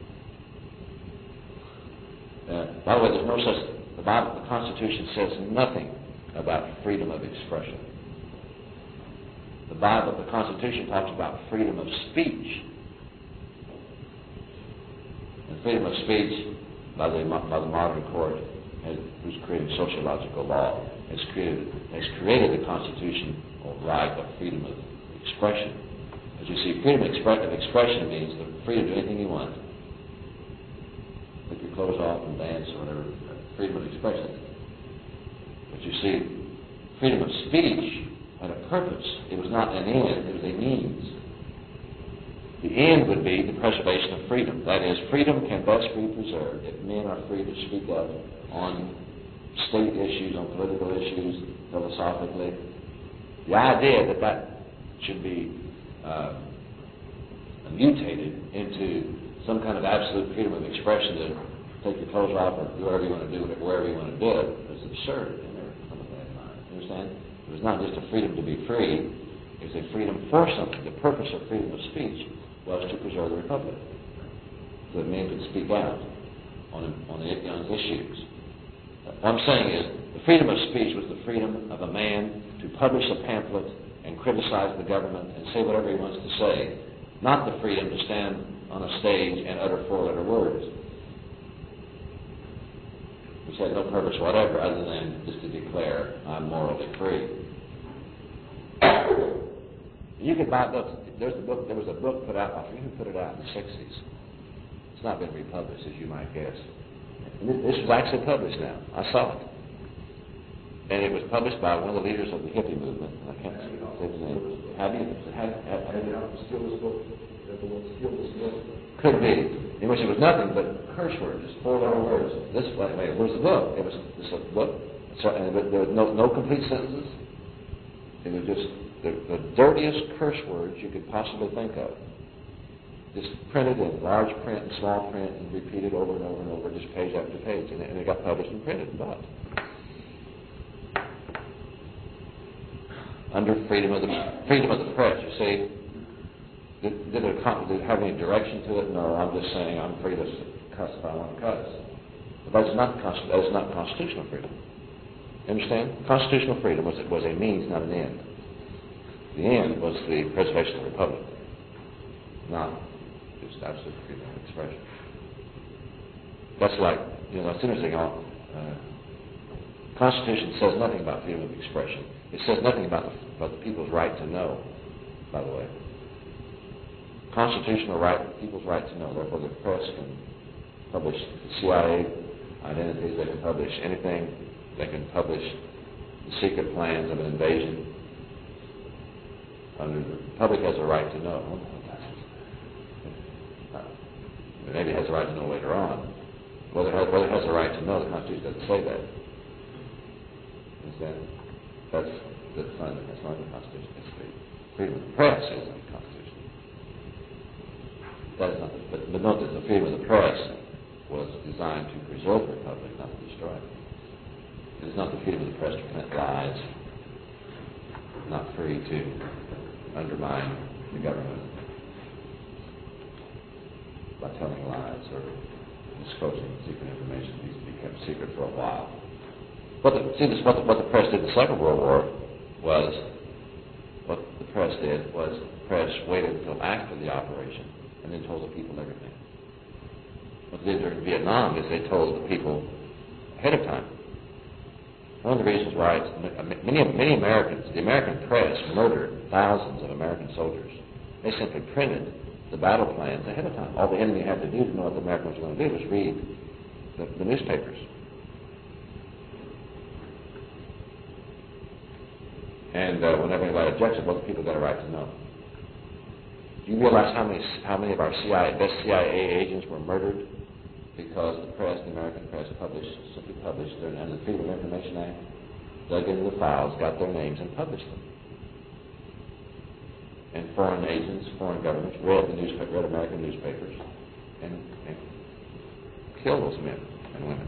Uh, by the way, there's no such. The Bible, the Constitution says nothing about freedom of expression. The Bible, the Constitution talks about freedom of speech. And freedom of speech by the, by the modern court, has, who's creating sociological law, has created, has created the constitutional right of freedom of expression. As you see, freedom of, expre- of expression means the freedom to do anything you want. Take your clothes off and dance or whatever. Freedom of expression. But you see, freedom of speech had a purpose. It was not an end, it was a means. The end would be the preservation of freedom. That is, freedom can best be preserved if men are free to speak up on state issues, on political issues, philosophically. The idea that that should be uh, mutated into some kind of absolute freedom of expression to take your clothes off or do whatever you want to do, wherever you want to do it, is absurd. You understand? It was not just a freedom to be free, it was a freedom for something. The purpose of freedom of speech was to preserve the republic, so that men could speak out on, on, the, on issues. What I'm saying is, the freedom of speech was the freedom of a man to publish a pamphlet and criticize the government and say whatever he wants to say, not the freedom to stand on a stage and utter four-letter words, which had no purpose whatever other than just to declare, I'm morally free. You could buy books. There's a book. There was a book put out. I forget who put it out in the sixties. It's not been republished, as you might guess. And this is actually published now. I saw it, and it was published by one of the leaders of the hippie movement. I can't say his name. Have you? Have, have, have you? Could be. In which it was nothing but curse words, just four-letter words. This way, where's the book? It was just a book, so, and there was no, no complete sentences. It was just the, the dirtiest curse words you could possibly think of. Just printed in large print and small print and repeated over and over and over, just page after page. And it, and it got published and printed and bought. Under freedom of the freedom of the press, you see. Did, did, it, did it have any direction to it? No, I'm just saying I'm free to cuss if I want to cuss. But that's not, that is not constitutional freedom. You understand? Constitutional freedom was, was a means, not an end. The end was the preservation of the republic, not just absolute freedom of expression. That's like, you know, as soon as they go, uh, Constitution says nothing about freedom of expression. It says nothing about the, about the people's right to know, by the way. Constitutional right, people's right to know. Therefore, the press can publish C I A identities. They can publish anything. They can publish the secret plans of an invasion. Under the public has a right to know. Maybe it has a right to know later on. Whether it has, whether it has a right to know, the Constitution doesn't say that. Understand? That's that's not, that's not the Constitution. It's the freedom of the press is in the Constitution. That is not, but, but note that the freedom of the press was designed to preserve the republic, not to destroy it. It is not the freedom of the press to print lies, not free to undermine the government by telling lies or disclosing secret information that needs to be kept secret for a while. What the, see, this, what, the, what the press did in the Second World War was, what the press did was the press waited until after the operation and then told the people everything. What they did during Vietnam is they told the people ahead of time. One of the reasons why it's, many, many Americans, the American press murdered thousands of American soldiers. They simply printed the battle plans ahead of time. All the enemy had to do to know what the Americans were going to do was read the, the newspapers. And uh, whenever anybody objected, well, the people got a right to know. Do you realize how many how many of our C I A, best C I A agents were murdered because the press, the American press, published simply published their, under the Freedom of Information Act, dug into the files, got their names, and published them. And foreign agents, foreign governments read the newspaper, read American newspapers, and, and killed those men and women.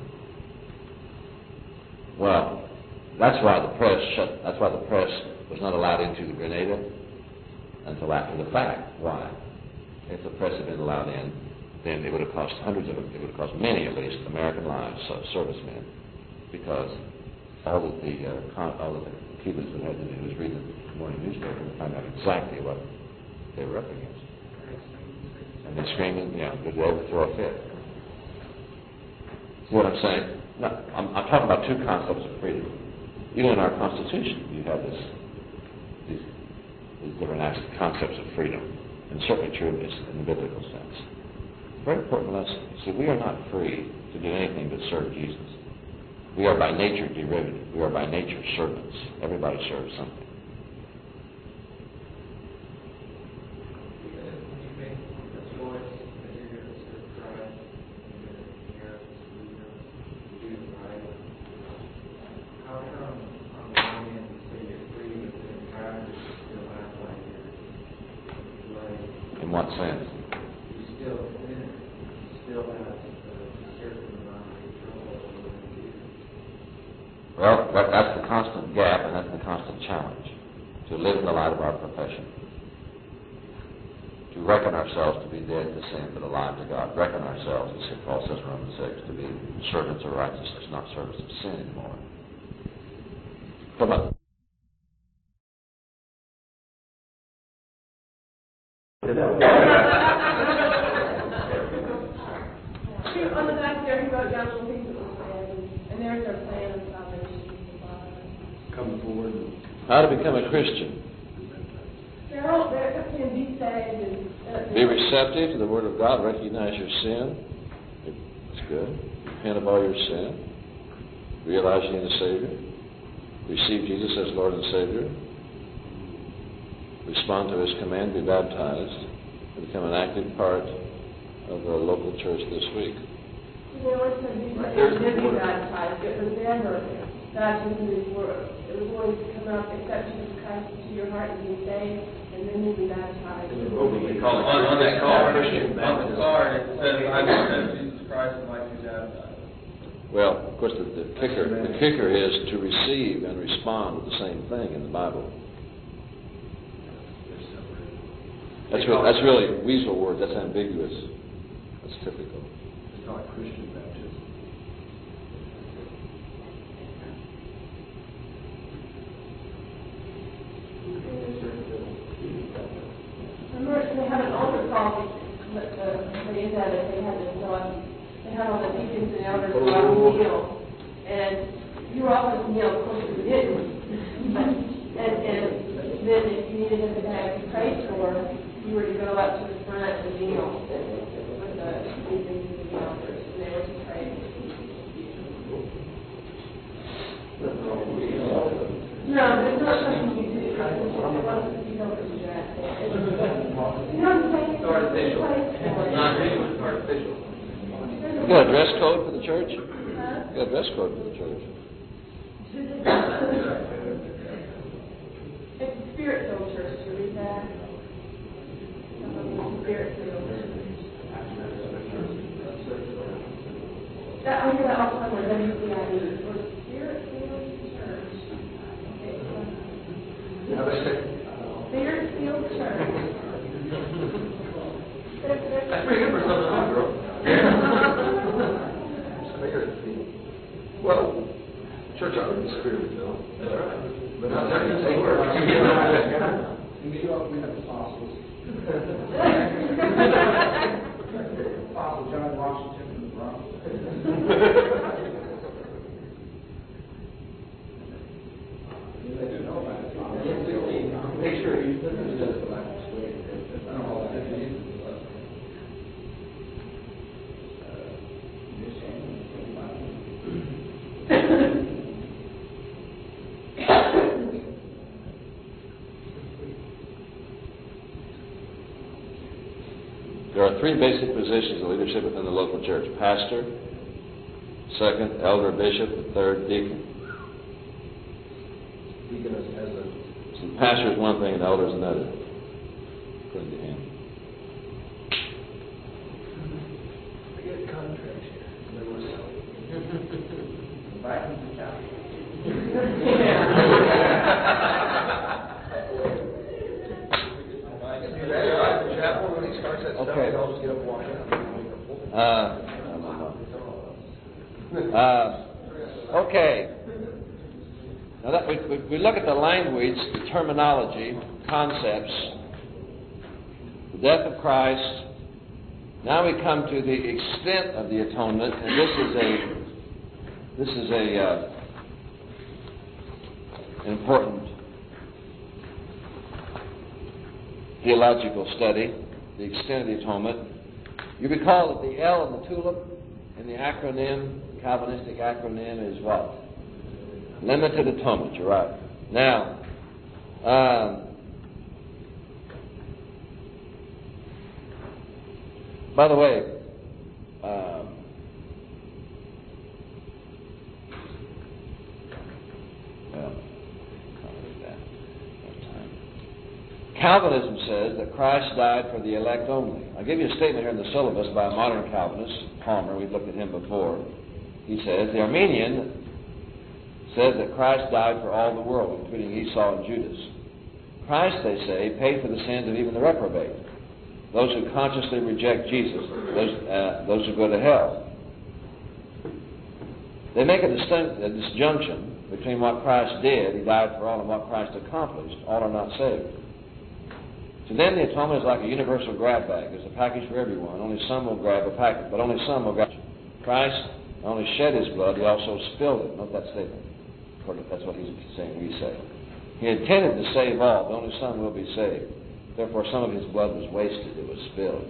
Well, that's why the press shut. That's why the press was not allowed into the Grenada until after the fact. Why? If the press had been allowed in, then it would have cost hundreds of, it would have cost many at least American lives, so servicemen, because all that the uh, con- all that the Cubans would have to do was read the morning newspaper and find out exactly what they were up against. And then screaming, yeah, they'd overthrow a fit. See what I'm saying? No, I'm, I'm talking about two concepts of freedom. Even in our Constitution, you have this, these, these different concepts of freedom, and certainly true in, this, in the biblical sense. Very important lesson. See, we are not free to do anything but serve Jesus. We are by nature derivative. We are by nature servants. Everybody serves something. In what sense? Well, that, that's the constant gap, and that's the constant challenge, to live in the light of our profession, to reckon ourselves to be dead to sin but alive to God, reckon ourselves, as Paul says in Romans six, to be servants of righteousness, not servants of sin anymore. Come on. On the back there, he wrote down some things that were said, and there's our plan of salvation. Come forward. How to become a Christian. They're all there, can be saved. And, uh, Be receptive to the Word of God. Recognize your sin. That's good. Repent of all your sin. Realize you need a Savior. Receive Jesus as Lord and Savior. Respond to His command. Be baptized. And become an active part of a local church this week. They always said be saved and be baptized. It was never baptism is word. It was always come up, accept Jesus Christ into your heart and be saved, and then you'll be baptized. What would we call it? On, on that card, Christian on the baptism. card, it says, I accept Jesus Christ and like to be baptized. Well, of course, the, the kicker the kicker is to receive and respond with the same thing in the Bible. That's really, that's really weasel words. That's ambiguous. That's typical. It's not Christian baptism. Remember, they have an altar call, but uh, they did that, they had this, uh, they had all the deacons and elders go out and kneel. And you were always kneel, of course you didn't. and, and then if you needed them to have prayed for, you were to go up to the front and kneel with the deacons and the elders, and they were to pray. No, it's not something you do. It wasn't, you don't do that. You know what I'm saying? It's artificial. It's not real, it's artificial. You got a dress code for the church? You got a dress code for the church. It's a spirit-filled church, you read that? Spirit-filled. that, I hear that all the time, or W C I D, or Spirit-Filled Church. Okay, so- How they say? Spirit-Filled Church. That's pretty good for something, huh, girl? Well, church ought to be spirit-filled. That's right. But not that you take words. In New York, we have apostles. Apostle John Washington in the Bronx. They do know about it. Make sure you put this to the Bible straight. I don't know what that means. There are three basic positions of leadership within the local church: pastor, second, elder, bishop, and third, deacon. Deacon as as a, So pastor is one thing and elder is another, according to him. I get contracts here. They were selling. Invite them to chapel. Do that at the chapel when he starts that stuff, Okay. I'll just get up and walk out. Uh, uh, okay. Now that we, we, we look at the language, the terminology, concepts, the death of Christ. Now we come to the extent of the atonement, and this is a this is a uh, important theological study, the extent of the atonement. You recall that the L in the tulip in the acronym, Calvinistic acronym, is what? Limited atonement. You're right. Now, um, by the way, um, well, I'll leave that. No time. Calvinism says that Christ died for the elect only. I'll give you a statement here in the syllabus by a modern Calvinist, Palmer. We've looked at him before. He says, the Armenian says that Christ died for all the world, including Esau and Judas. Christ, they say, paid for the sins of even the reprobate, those who consciously reject Jesus, those, uh, those who go to hell. They make a, distinct, a disjunction between what Christ did, he died for all, and what Christ accomplished. All are not saved. To them, the atonement is like a universal grab bag. There's a package for everyone. Only some will grab a package, but only some will grab it. Christ not only shed his blood, he also spilled it. Note that statement. That's what he's saying, we say. He intended to save all, but only some will be saved. Therefore, some of his blood was wasted. It was spilled.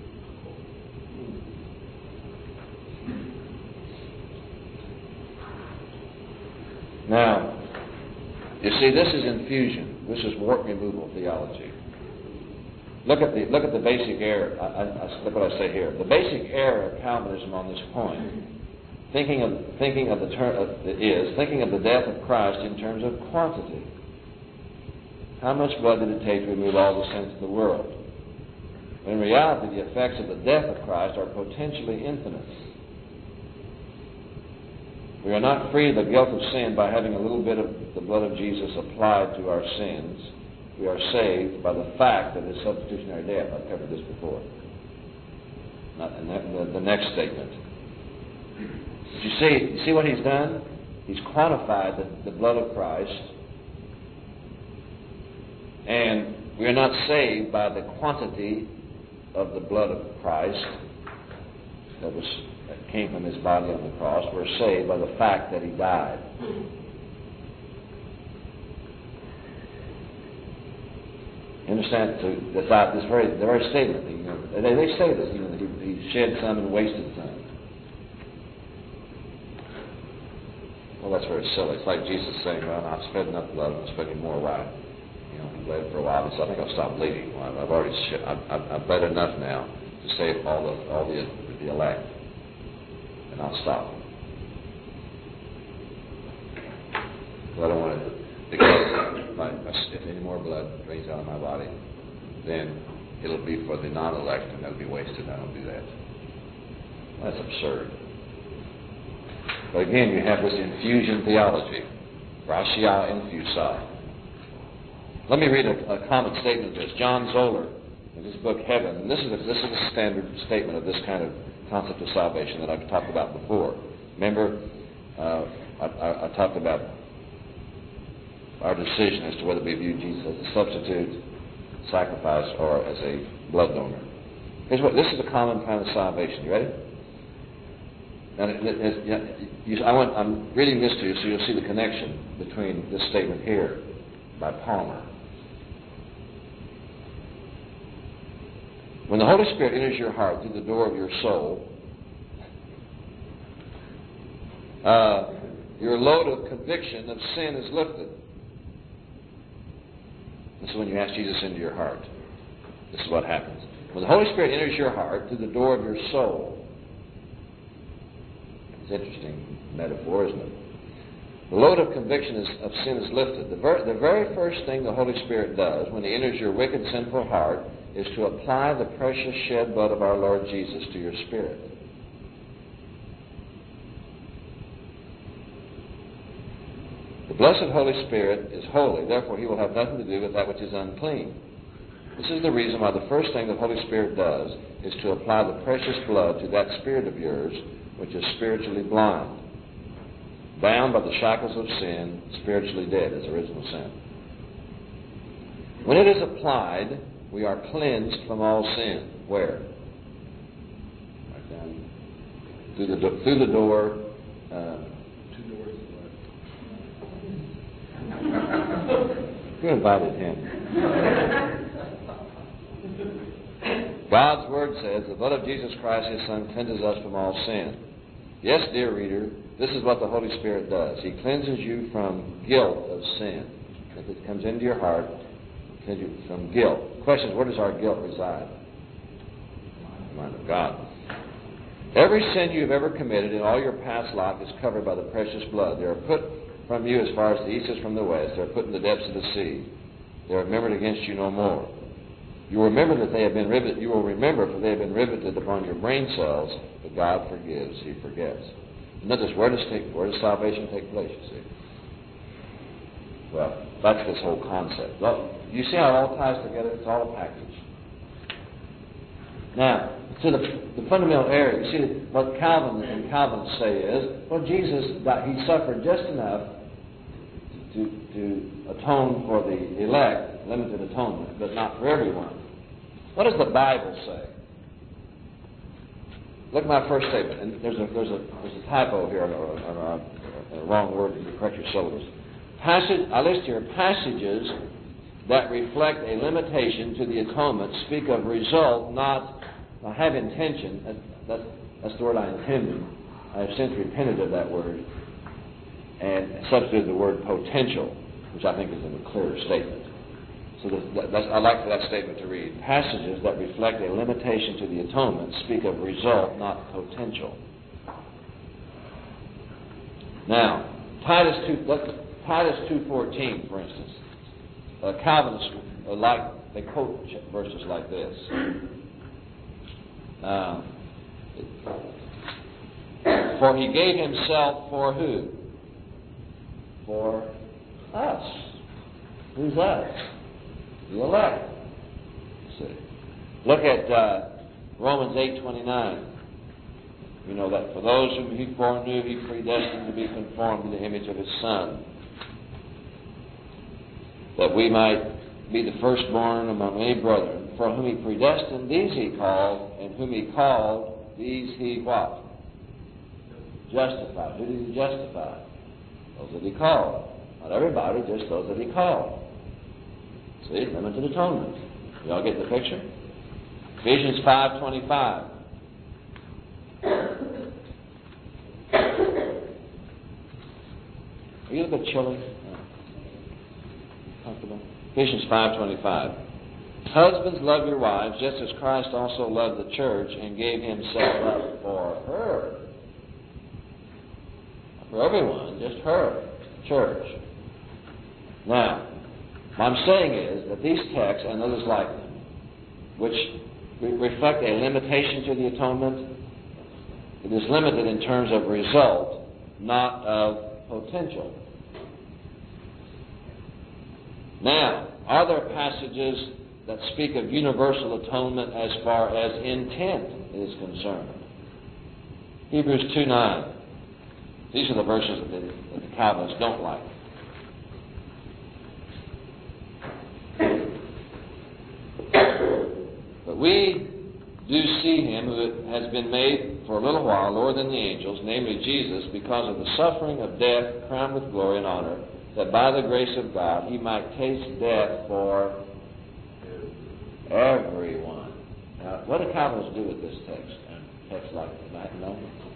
Now, you see, this is infusion. This is wart removal theology. Look at the look at the basic error. I, I, I, look what I say here. The basic error of Calvinism on this point, thinking of thinking of the ter- of, is thinking of the death of Christ in terms of quantity. How much blood did it take to remove all the sins of the world? In reality, the effects of the death of Christ are potentially infinite. We are not free of the guilt of sin by having a little bit of the blood of Jesus applied to our sins. We are saved by the fact of his substitutionary death. I've covered this before. Not, and that, the, the next statement. But you see, you see what he's done? He's quantified the, the blood of Christ. And we are not saved by the quantity of the blood of Christ that was that came from his body on the cross. We're saved by the fact that he died. You understand? So that this very the very statement. You know, they, they say this. You know, he, he shed some and wasted some. Well, that's very silly. It's like Jesus saying, "Well, I've spent enough blood. I'm spending more. Why? You know, I bled for a while, so I think I'll stop bleeding. Well, I've already shed, I've, I've, I've bled enough now to save all the all the the elect, and I'll stop. But I don't want to, because if, I, if any more blood drains out of my body, then it'll be for the non-elect, and that'll be wasted. I don't do that. That's absurd. But again, you have this infusion theology. Gratia infusa. Let me read a, a common statement of this. John Zoller, in his book Heaven, and this is, a, this is a standard statement of this kind of concept of salvation that I've talked about before. Remember, uh, I, I, I talked about our decision as to whether we view Jesus as a substitute, sacrifice, or as a blood donor. Here's what, this is a common kind of salvation. You ready? And it, it, it, you, I want, I'm reading this to you so you'll see the connection between this statement here by Palmer. When the Holy Spirit enters your heart through the door of your soul, uh, your load of conviction of sin is lifted. This is when you ask Jesus into your heart. This is what happens. When the Holy Spirit enters your heart through the door of your soul, it's an interesting metaphor, isn't it? The load of conviction is, of sin is lifted. The, ver- the very first thing the Holy Spirit does when He enters your wicked, sinful heart is to apply the precious shed blood of our Lord Jesus to your spirit. The blessed Holy Spirit is holy, therefore He will have nothing to do with that which is unclean. This is the reason why the first thing the Holy Spirit does is to apply the precious blood to that spirit of yours, which is spiritually blind, bound by the shackles of sin, spiritually dead as original sin. When it is applied, we are cleansed from all sin. Where? Right down through the do- through the door. Uh, Two doors left. Who invited him? God's Word says, the blood of Jesus Christ, His Son, cleanses us from all sin. Yes, dear reader, this is what the Holy Spirit does. He cleanses you from guilt of sin. If it comes into your heart, it cleanses you from guilt. The question is, where does our guilt reside? In the mind of God. Every sin you have ever committed in all your past life is covered by the precious blood. They are put from you as far as the east is from the west. They are put in the depths of the sea. They are remembered against you no more. You will remember that they have been riveted. You will remember, for they have been riveted upon your brain cells. But God forgives; He forgets. Notice where does take where does salvation take place? You see. Well, that's this whole concept. Well, you see how it all ties together? It's all a package. Now, to the, the fundamental error, you see what Calvin and Calvin say is, well, Jesus, He suffered just enough to, to atone for the elect, limited atonement, but not for everyone. What does the Bible say? Look at my first statement, and there's a there's a there's a typo here, or, or a, a wrong word. You correct your syllabus. Passage. I list here passages that reflect a limitation to the atonement. Speak of result, not I have intention. That's, that's that's the word I intended. I have since repented of that word and substituted the word potential, which I think is a clearer statement. So that, that's, I like for that statement to read. Passages that reflect a limitation to the atonement speak of result, not potential. Now, Titus two, Titus two fourteen, for instance. Uh, Calvinists uh, like they quote verses like this. Uh, for He gave Himself for who? For us. Who's us? The elect. See. Look at uh, Romans eight twenty-nine. You know that for those whom He foreknew, He predestined to be conformed to the image of His Son, that we might be the firstborn among many brethren. For whom He predestined, these He called, and whom He called, these He what? Justified. Who did He justify? Those that He called. Not everybody, just those that He called. See, limited atonement. You all get the picture? Ephesians five twenty-five. Are you a bit chilly? No. Comfortable? Ephesians five twenty-five. Husbands, love your wives, just as Christ also loved the church and gave Himself up for her. Not for everyone, just her. Church. Now, what I'm saying is that these texts and others like them, which re- reflect a limitation to the atonement, it is limited in terms of result, not of potential. Now, are there passages that speak of universal atonement as far as intent is concerned? Hebrews two nine. These are the verses that the, that the Calvinists don't like. But we do see him who has been made for a little while lower than the angels, namely Jesus, because of the suffering of death, crowned with glory and honor, that by the grace of God he might taste death for everyone. Now, what do Calvinists do with this text? A text like that? No?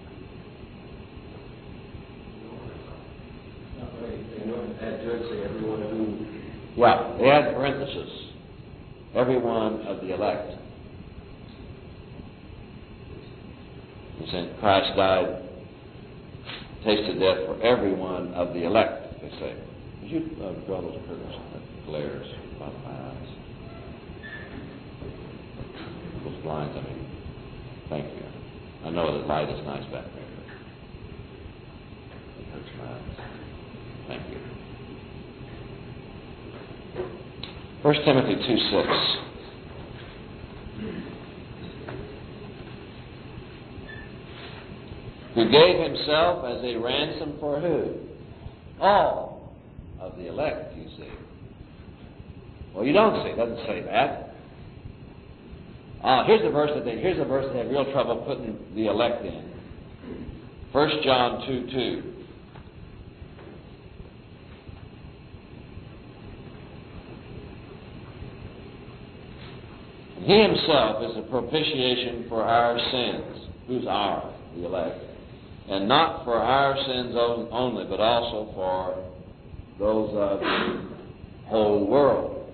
You know, add to it, say everyone who... Yeah, they add parenthesis. Everyone of the elect. He said Christ died, tasted death for everyone of the elect, they say. Would you uh, draw those curtains that glares about my eyes? Those blinds, I mean. Thank you. I know the light is nice back there, but it hurts my eyes. Thank you. First Timothy two six. Who gave himself as a ransom for who? All of the elect, you see. Well, you don't see. It doesn't say that. Ah, here's the verse that they, here's the verse they have real trouble putting the elect in. First John two two. He himself is a propitiation for our sins. Who's our? The elect. And not for our sins only, but also for those of the whole world.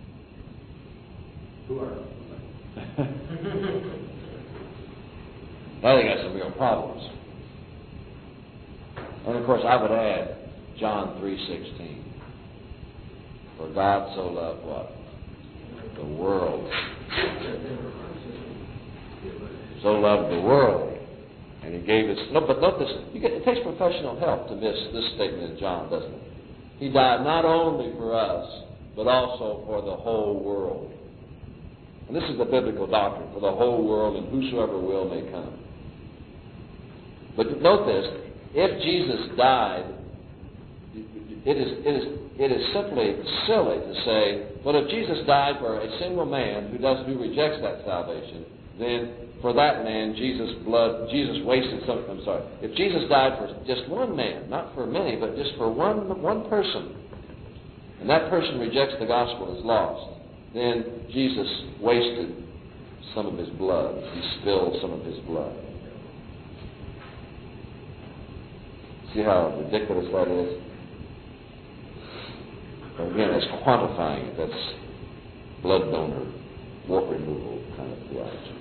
Who are Now they got some real problems. And of course, I would add John three sixteen. For God so loved what? The world. So loved the world. And he gave us... No, but note this. You get, it takes professional help to miss this statement in John, doesn't it? He died not only for us, but also for the whole world. And this is the biblical doctrine, for the whole world, and whosoever will may come. But note this. If Jesus died, it is, it is, it is simply silly to say, well, if Jesus died for a single man who does who rejects that salvation, then for that man, Jesus' blood, Jesus wasted something. I'm sorry. If Jesus died for just one man, not for many, but just for one one person, and that person rejects the gospel, is lost, then Jesus wasted some of his blood. He spilled some of his blood. See how ridiculous that is? Again, it's quantifying it. That's blood donor, wart removal kind of theology.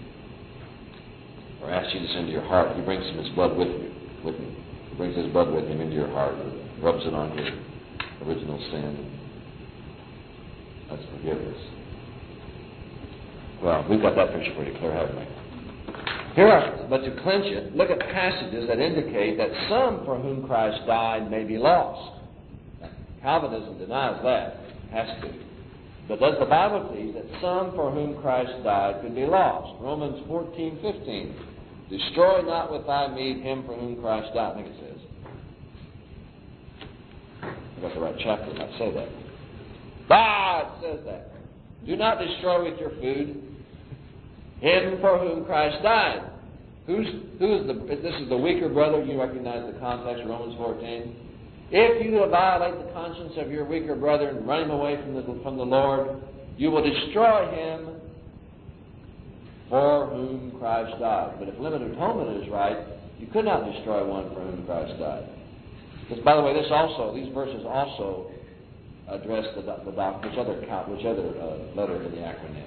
Or asks you this into your heart. He brings his blood with you, with him. He brings his blood with him into your heart and rubs it on your original sin. That's forgiveness. Well, we've got that picture pretty clear, haven't we? Here are, but to clinch it, look at passages that indicate that some for whom Christ died may be lost. Now, Calvinism denies that. Has to. But does the Bible teach that some for whom Christ died could be lost? Romans fourteen fifteen. Destroy not with thy meat him for whom Christ died. I think it says. I got the right chapter when I say that. Ah, it says that. Do not destroy with your food him for whom Christ died. Who's who is the? This is the weaker brother. You recognize the context of Romans fourteen. If you violate the conscience of your weaker brother and run him away from the from the Lord, you will destroy him for whom Christ died. But if limited atonement is right, you could not destroy one for whom Christ died. This, by the way, this also these verses also address the the doc, which other count, which other uh, letter in the acronym?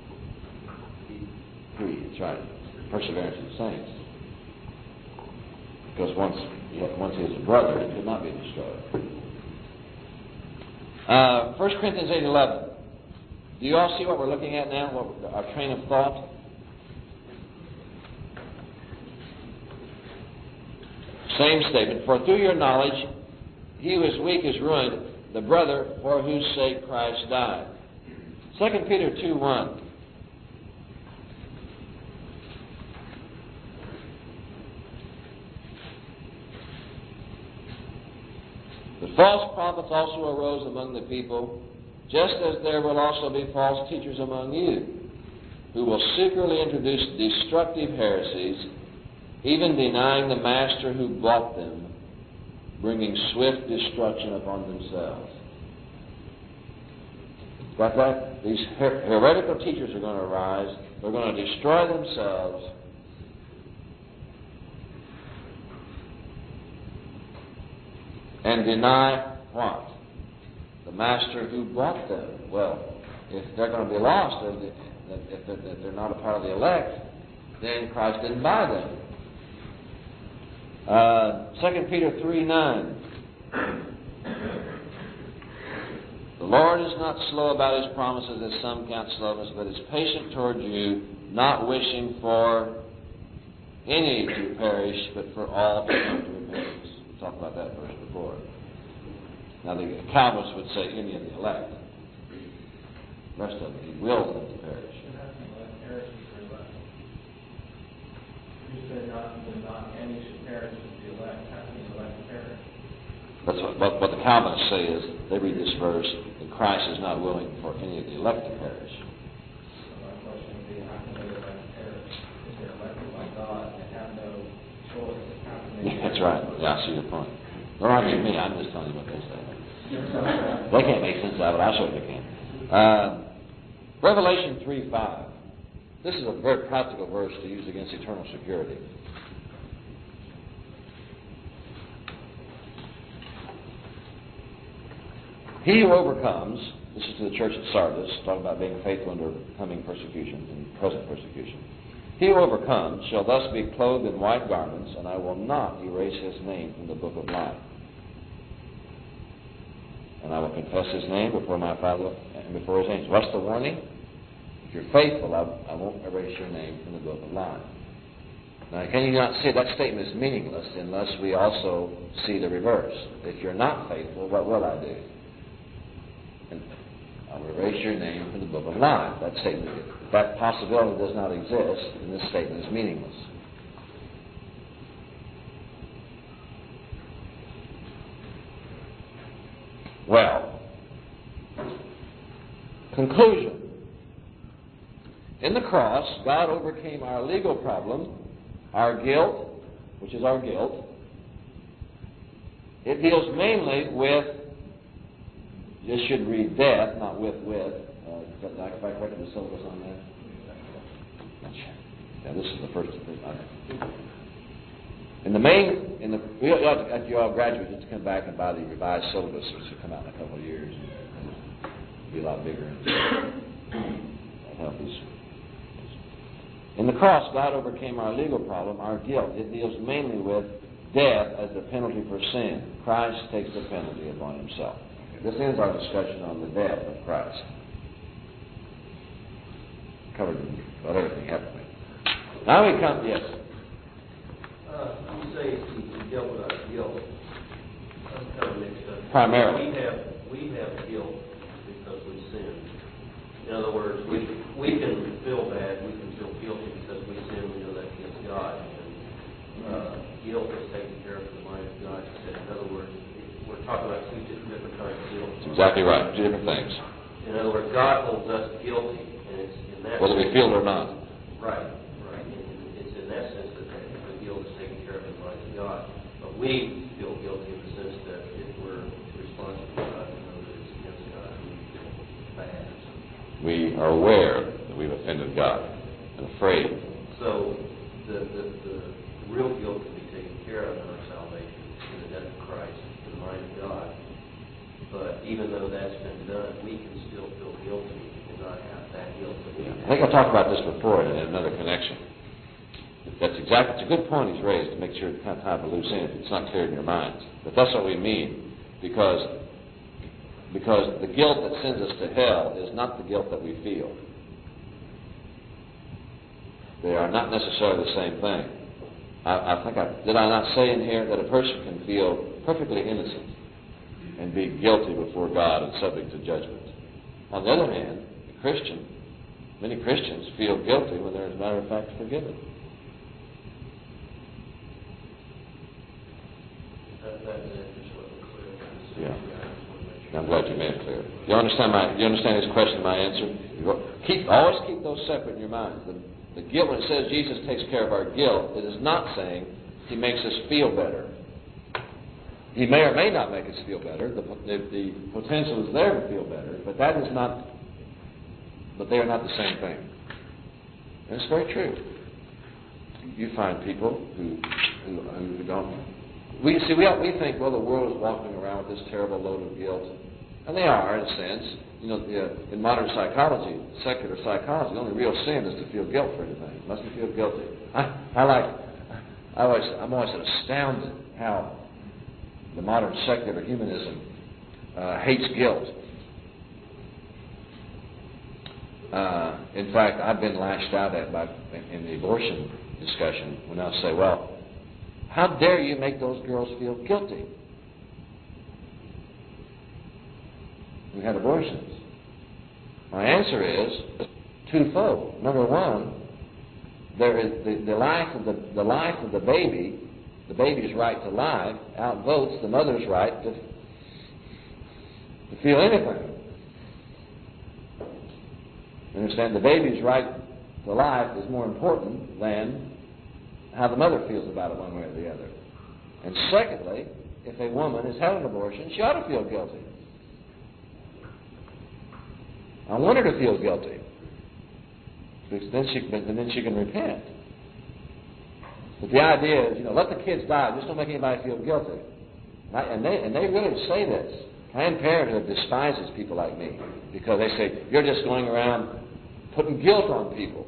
P. That's right. Perseverance of the saints. Because once he had, once he was a brother, he could not be destroyed. Uh, First Corinthians eight eleven. Do you all see what we're looking at now? What, our train of thought. Same statement. For through your knowledge, he who is weak is ruined, the brother for whose sake Christ died. Second Peter two one. The false prophets also arose among the people, just as there will also be false teachers among you, who will secretly introduce destructive heresies, even denying the master who bought them, bringing swift destruction upon themselves. Got that? These her- heretical teachers are going to arise. They're going to destroy themselves. And deny what? The master who bought them. Well, if they're going to be lost, if they're, if they're not a part of the elect, then Christ didn't buy them. Uh, Second Peter three nine. The Lord is not slow about his promises, as some count slowness, but is patient toward you, not wishing for any to perish, but for all to come to repentance. We talked about that verse before. Now the Calvinists would say any of the elect. The rest of them, he wills them to perish. You said not, not any should perish, but the elect, how can the elect perish? That's what, what, what the Calvinists say is, they read this verse, that Christ is not willing for any of the elect to perish. So my question would be, how can the elect perish? If they're elected by God and have no choice, how can they? That's right. Yeah, I see your point. Don't argue with me, I'm just telling you what they say. They can't make sense out of it, I certainly can. Uh, Revelation three five. This is a very practical verse to use against eternal security. He who overcomes, this is to the church at Sardis, talking about being faithful under coming persecution and present persecution. He who overcomes shall thus be clothed in white garments, and I will not erase his name from the book of life. And I will confess his name before my Father and before his angels. What's the warning? If you're faithful, I, I won't erase your name from the book of life. Now, can you not see that statement is meaningless unless we also see the reverse? If you're not faithful, what will I do? And I will erase your name from the book of life. That statement, if that possibility does not exist, then this statement is meaningless. Well, conclusion. In the cross, God overcame our legal problem, our guilt, which is our guilt. It deals mainly with, this should read death, not with, with. Uh, if I corrected the syllabus on that. Yeah, this is the first. In the main, in the, we ought to, you all graduates to come back and buy the revised syllabus, which will come out in a couple of years. It'll be a lot bigger. That'll help us. In the cross, God overcame our legal problem, our guilt. It deals mainly with death as the penalty for sin. Christ takes the penalty upon himself. This ends our discussion on the death of Christ. Covered about everything, haven't we? Now we come, yes. Uh, you say he dealt with our guilt. I'm kind of mixed up. Primarily. We have, we have guilt because we sin. In other words, we, we can feel bad, we can feel guilty because we sin, we know that against God. And uh, guilt is taken care of in the mind of God. In other words, we're talking about two different kinds of guilt. That's exactly right. Two different things. In other words, God holds us guilty, and it's in that whether we feel it or not. Right, right. And it's in that sense that the guilt is taken care of in the mind of God. But we feel guilty in the sense that if we're responsible for God, we know that it's against God, and we feel bad. We are aware that we've offended God and afraid. So the, the, the real guilt can be taken care of in our salvation in the death of Christ, in the mind of God. But even though that's been done, we can still feel guilty and not have that guilt that we Yeah. have. I think I talked about this before in another connection. That's exactly, it's a good point he's raised to make sure to kind of tie the loose end if it's not clear in your minds. But that's what we mean, because because the guilt that sends us to hell is not the guilt that we feel. They are not necessarily the same thing. I, I think I, did I not say in here that a person can feel perfectly innocent and be guilty before God and subject to judgment? On the other hand, a Christian, many Christians feel guilty when they're, as a matter of fact, forgiven. That, that, that just wasn't clear. Yeah. I'm glad you made it clear. You understand my? You understand his question? My answer. Keep always keep those separate in your mind. The, the guilt, when it says Jesus takes care of our guilt, it is not saying He makes us feel better. He may or may not make us feel better. The, the, the potential is there to feel better, but that is not. But they are not the same thing. And it's very true. You find people who who, who don't. We see. We we think, well, the world is walking around with this terrible load of guilt, and they are, in a sense. You know, the, in modern psychology, secular psychology, the only real sin is to feel guilt for anything. Must you feel guilty? I, I like. I always. I'm always astounded how the modern secular humanism uh, hates guilt. Uh, in fact, I've been lashed out at by in the abortion discussion when I say, well, how dare you make those girls feel guilty who had abortions? My answer is twofold. Number one, there is the, the life of the, the life of the baby, the baby's right to life, outvotes the mother's right to, to feel anything. You understand? The baby's right to life is more important than how the mother feels about it one way or the other. And secondly, if a woman has had an abortion, she ought to feel guilty. I want her to feel guilty, because then she, and then she can repent. But the idea is, you know, let the kids die. Just don't make anybody feel guilty. And they and they really say this. Planned Parenthood despises people like me because they say you're just going around putting guilt on people,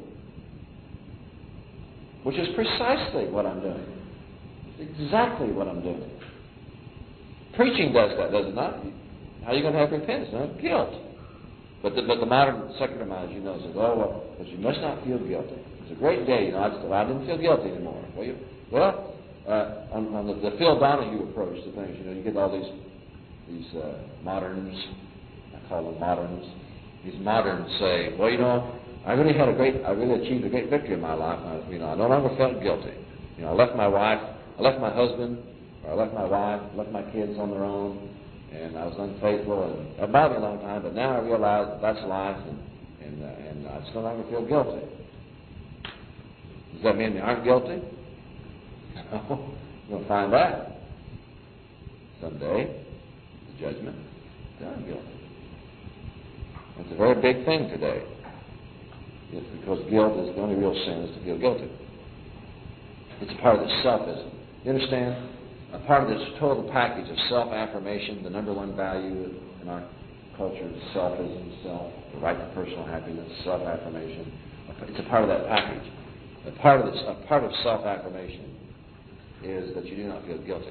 which is precisely what I'm doing. It's exactly what I'm doing. Preaching does that, does it not? How are you going to have repentance? No guilt. But the, but the modern secular mind, as you know, says, oh, well, but you must not feel guilty. It's a great day, you know, I, just, I didn't feel guilty anymore. Well, you, well uh, on, on the, the Phil Donahue approach to things, you know, you get all these these uh, moderns, I call them moderns, these moderns say, well, you know, I really had a great, I really achieved a great victory in my life. I, you know, I no longer felt guilty. You know, I left my wife, I left my husband, or I left my wife, left my kids on their own, and I was unfaithful, and it bothered me a long time, but now I realize that that's life, and and, uh, and I just no longer feel guilty. Does that mean they aren't guilty? No. You're going to find out someday, the judgment, they are guilty. It's a very big thing today. It's because guilt is the only real sin is to feel guilty. It's a part of the selfism. You understand? A part of this total package of self-affirmation, the number one value in our culture is selfism, self, the right to personal happiness, self-affirmation. It's a part of that package. A part of this, a part of self-affirmation is that you do not feel guilty,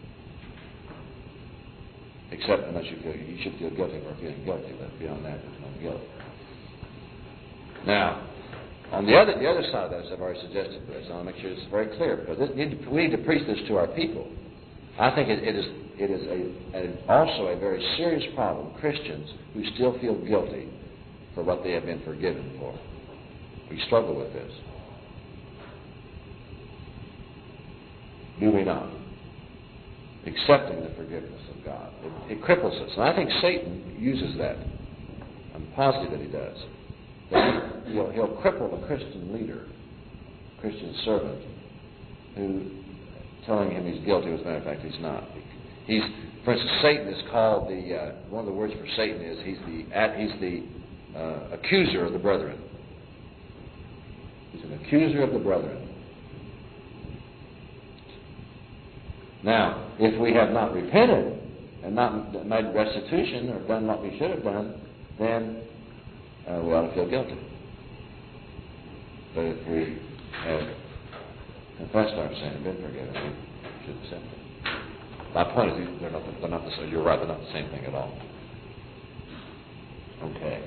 except unless you feel you should feel guilty for feeling guilty. But beyond that, there's no guilt. Now, on the other the other side of that, as I've already suggested this, I want to make sure it's very clear, because this, need to, we need to preach this to our people. I think it, it is it is a, a also a very serious problem, Christians who still feel guilty for what they have been forgiven for. We struggle with this. Do we not? Accepting the forgiveness of God. It, it cripples us. And I think Satan uses that. I'm positive that he does. That he, he'll, he'll cripple a Christian leader, Christian servant, who telling him he's guilty, as a matter of fact, he's not. He's, for instance, Satan is called the, uh, one of the words for Satan is he's the, he's the uh, accuser of the brethren. He's an accuser of the brethren. Now, if we have not repented and not made restitution or done what we should have done, then uh, we ought to feel guilty. But if we have confessed our sin and been forgiven, we should accept it. My point is, they're not, they're not the same. You're right, they're not the same thing at all. Okay.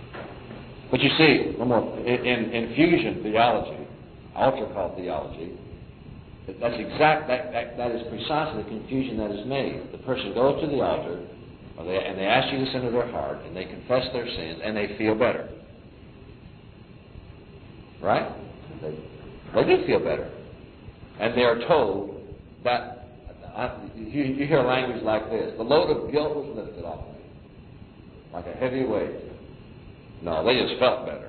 But you see, one more, in, in fusion theology, altar call theology, That's exact, that, that, that is precisely the confusion that is made. The person goes to the altar, or they, and they ask Jesus into their heart, and they confess their sins, and they feel better. Right? They, they do feel better. And they are told that, I, you, you hear language like this, the load of guilt was lifted off me, like a heavy weight. No, they just felt better.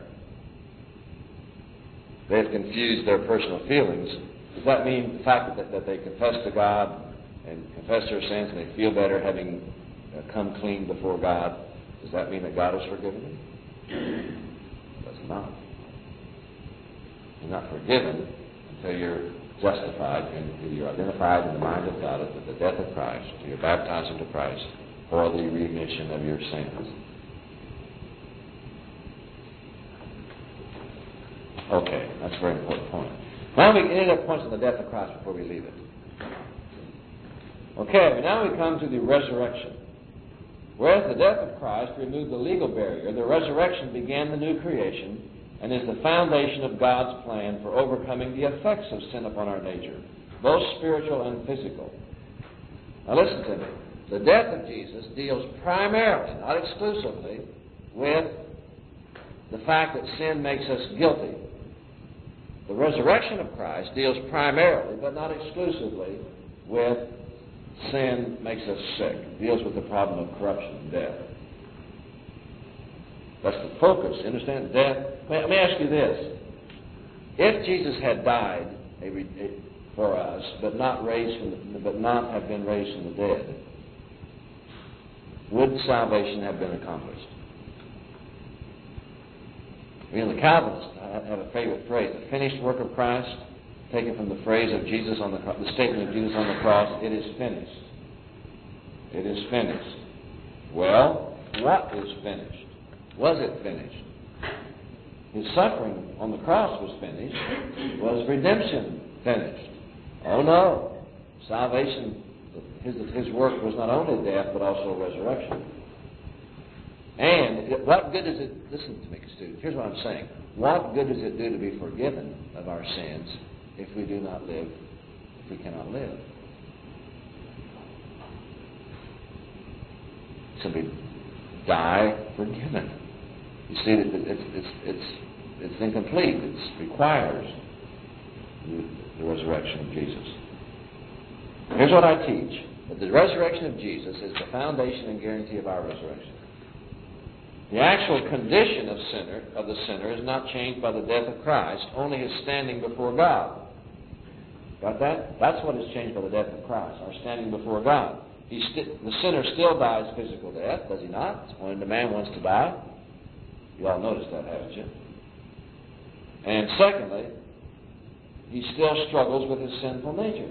They have confused their personal feelings. Does that mean the fact that, that they confess to God and confess their sins and they feel better having uh, come clean before God, does that mean that God has forgiven them? It does not. You're not forgiven until you're justified and you're identified in the mind of God with the death of Christ, you're baptized into Christ for the remission of your sins. Okay, that's a very important point. Now we ended up points on the death of Christ before we leave it. Okay, now we come to the resurrection. Whereas the death of Christ removed the legal barrier, the resurrection began the new creation and is the foundation of God's plan for overcoming the effects of sin upon our nature, both spiritual and physical. Now listen to me. The death of Jesus deals primarily, not exclusively, with the fact that sin makes us guilty. The resurrection of Christ deals primarily, but not exclusively, with sin makes us sick. It deals with the problem of corruption and death. That's the focus. Understand? Death. Let me ask you this. If Jesus had died a, a, for us, but not raised from the, but not have been raised from the dead, would salvation have been accomplished? We in the Calvinists have a favorite phrase, the finished work of Christ, taken from the phrase of Jesus on the the statement of Jesus on the cross, it is finished. It is finished. Well, what is finished? Was it finished? His suffering on the cross was finished. Was redemption finished? Oh no. Salvation, his, his work was not only death, but also resurrection. And what good does it, listen to me, students, here's what I'm saying. What good does it do to be forgiven of our sins if we do not live, if we cannot live? Simply die forgiven. You see, that it's, it's, it's, it's incomplete. It requires the resurrection of Jesus. Here's what I teach. That the resurrection of Jesus is the foundation and guarantee of our resurrection. The actual condition of sinner of the sinner is not changed by the death of Christ, only his standing before God. Got that? That's what is changed by the death of Christ, our standing before God. He st- the sinner still dies physical death, does he not? When the man wants to die. You all noticed that, haven't you? And secondly, he still struggles with his sinful nature.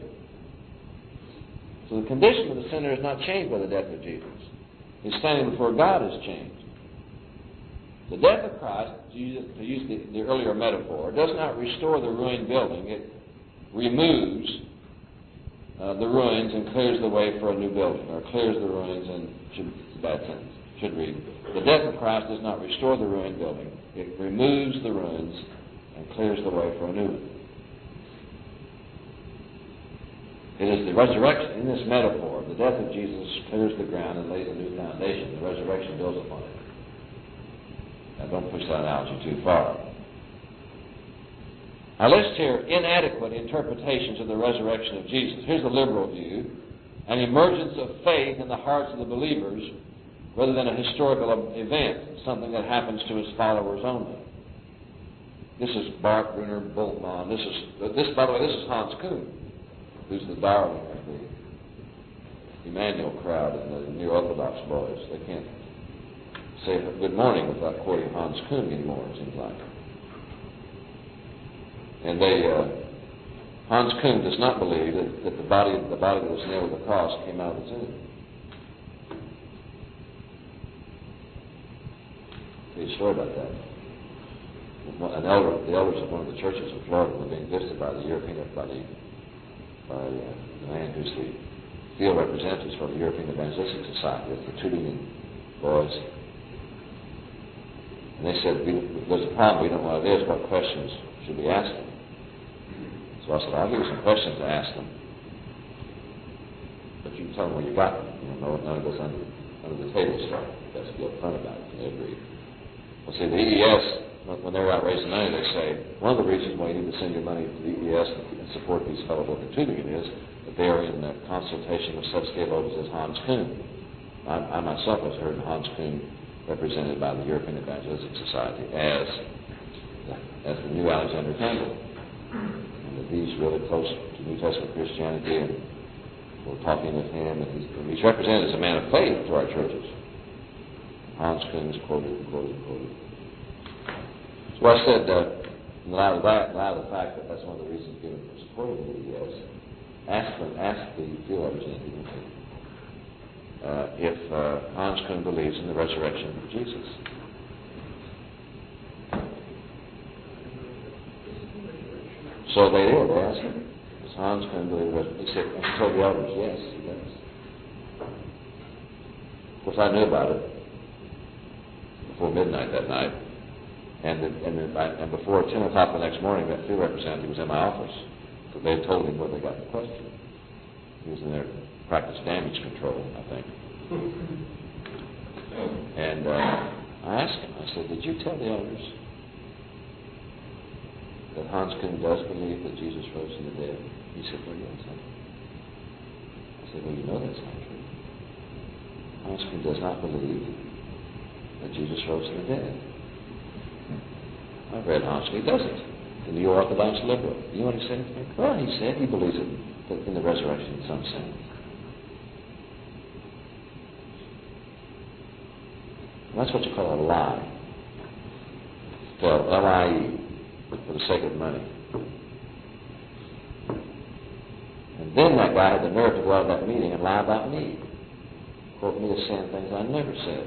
So the condition of the sinner is not changed by the death of Jesus. His standing before God is changed. The death of Christ, to use, to use the, the earlier metaphor, does not restore the ruined building. It removes uh, the ruins and clears the way for a new building, or clears the ruins and, should, it's a bad sentence, should read, the death of Christ does not restore the ruined building. It removes the ruins and clears the way for a new one. It is the resurrection, in this metaphor, the death of Jesus clears the ground and lays a new foundation. The resurrection builds upon it. Now, don't push that analogy too far. I list here inadequate interpretations of the resurrection of Jesus. Here's the liberal view: an emergence of faith in the hearts of the believers rather than a historical event, something that happens to his followers only. This is Bart Brunner Bultmann. This is, this, by the way, this is Hans Kuhn, who's the darling of the Emmanuel crowd and the New Orthodox boys. They can't say good morning without quoting Hans Kuhn anymore, it seems like. And they, uh, Hans Kuhn does not believe that, that the body the body that was nailed to the cross came out of the tomb. I'll tell you a story about that. An elder, the elders of one of the churches in Florida were being visited by the European, by the, by uh, the man who's the field representatives for the European Evangelistic Society, that's the Tübingen boys. And they said, we, there's a problem, we don't know what it is, what questions should we ask them? So I said, I'll give you some questions to ask them. But you can tell them where you got them. You know, none of this under, under the table stuff. That's be upfront about it, and they agree. Well, see, the E E S, when they're out raising money, they say, one of the reasons why you need to send your money to the E E S and support these fellow book and Tübingen is that they are in uh, consultation with such theologians as Hans Kuhn. I, I myself have heard Hans Kuhn represented by the European Evangelistic Society as, as the new Alexander Campbell. And that he's really close to New Testament Christianity, and we're talking with him, and he's, and he's represented as a man of faith to our churches. Hans Kuhn is quoted and quoted and quoted. So I said, uh, in light of that, in light of the fact that that's one of the reasons given for supporting the E E S, ask them, ask the field representative uh, if uh, Hans Kuhn believes in the resurrection of Jesus. So they did. They asked him, does Hans Kuhn believe in the resurrection? He said, and he told the elders, yes, he does. Of course, I knew about it before midnight that night. And, the, and, the, and before ten o'clock the next morning, that field representative was in my office. So they had told him where they got the question. He was in there to practice damage control, I think. And uh, I asked him, I said, did you tell the elders that Hans Kuhn does believe that Jesus rose from the dead? He said, well, yes. I said, well, you know that's not true. Hans Kuhn does not believe that Jesus rose from the dead. I've read Hans Kuhn. He doesn't. The New Orthodox liberal. You know what he said? Well, he said he believes it in the resurrection in some sense. And that's what you call a lie. Well, L I E, for the sake of money. And then that guy had the nerve to go out of that meeting and lie about me. Quote me as saying things I never said.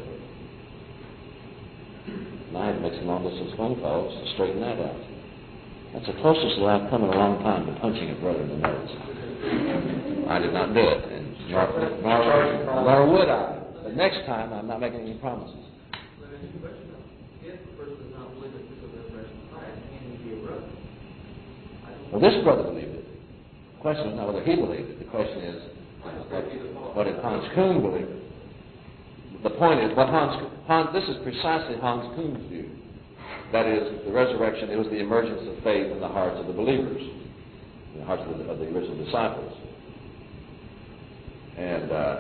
And I had to make some long-distance phone calls to straighten that out. That's the closest that I've come in a long time to punching a brother in the nose. I did not do it, and nor, nor, nor would I. But next time, I'm not making any promises. Well, this brother believed it. The question is not whether he believed it. The question is, what did Hans Kuhn believe? The point is, what Hans, Hans, this is precisely Hans Kuhn's view. That is, the resurrection, it was the emergence of faith in the hearts of the believers, in the hearts of the, of the original disciples. And uh,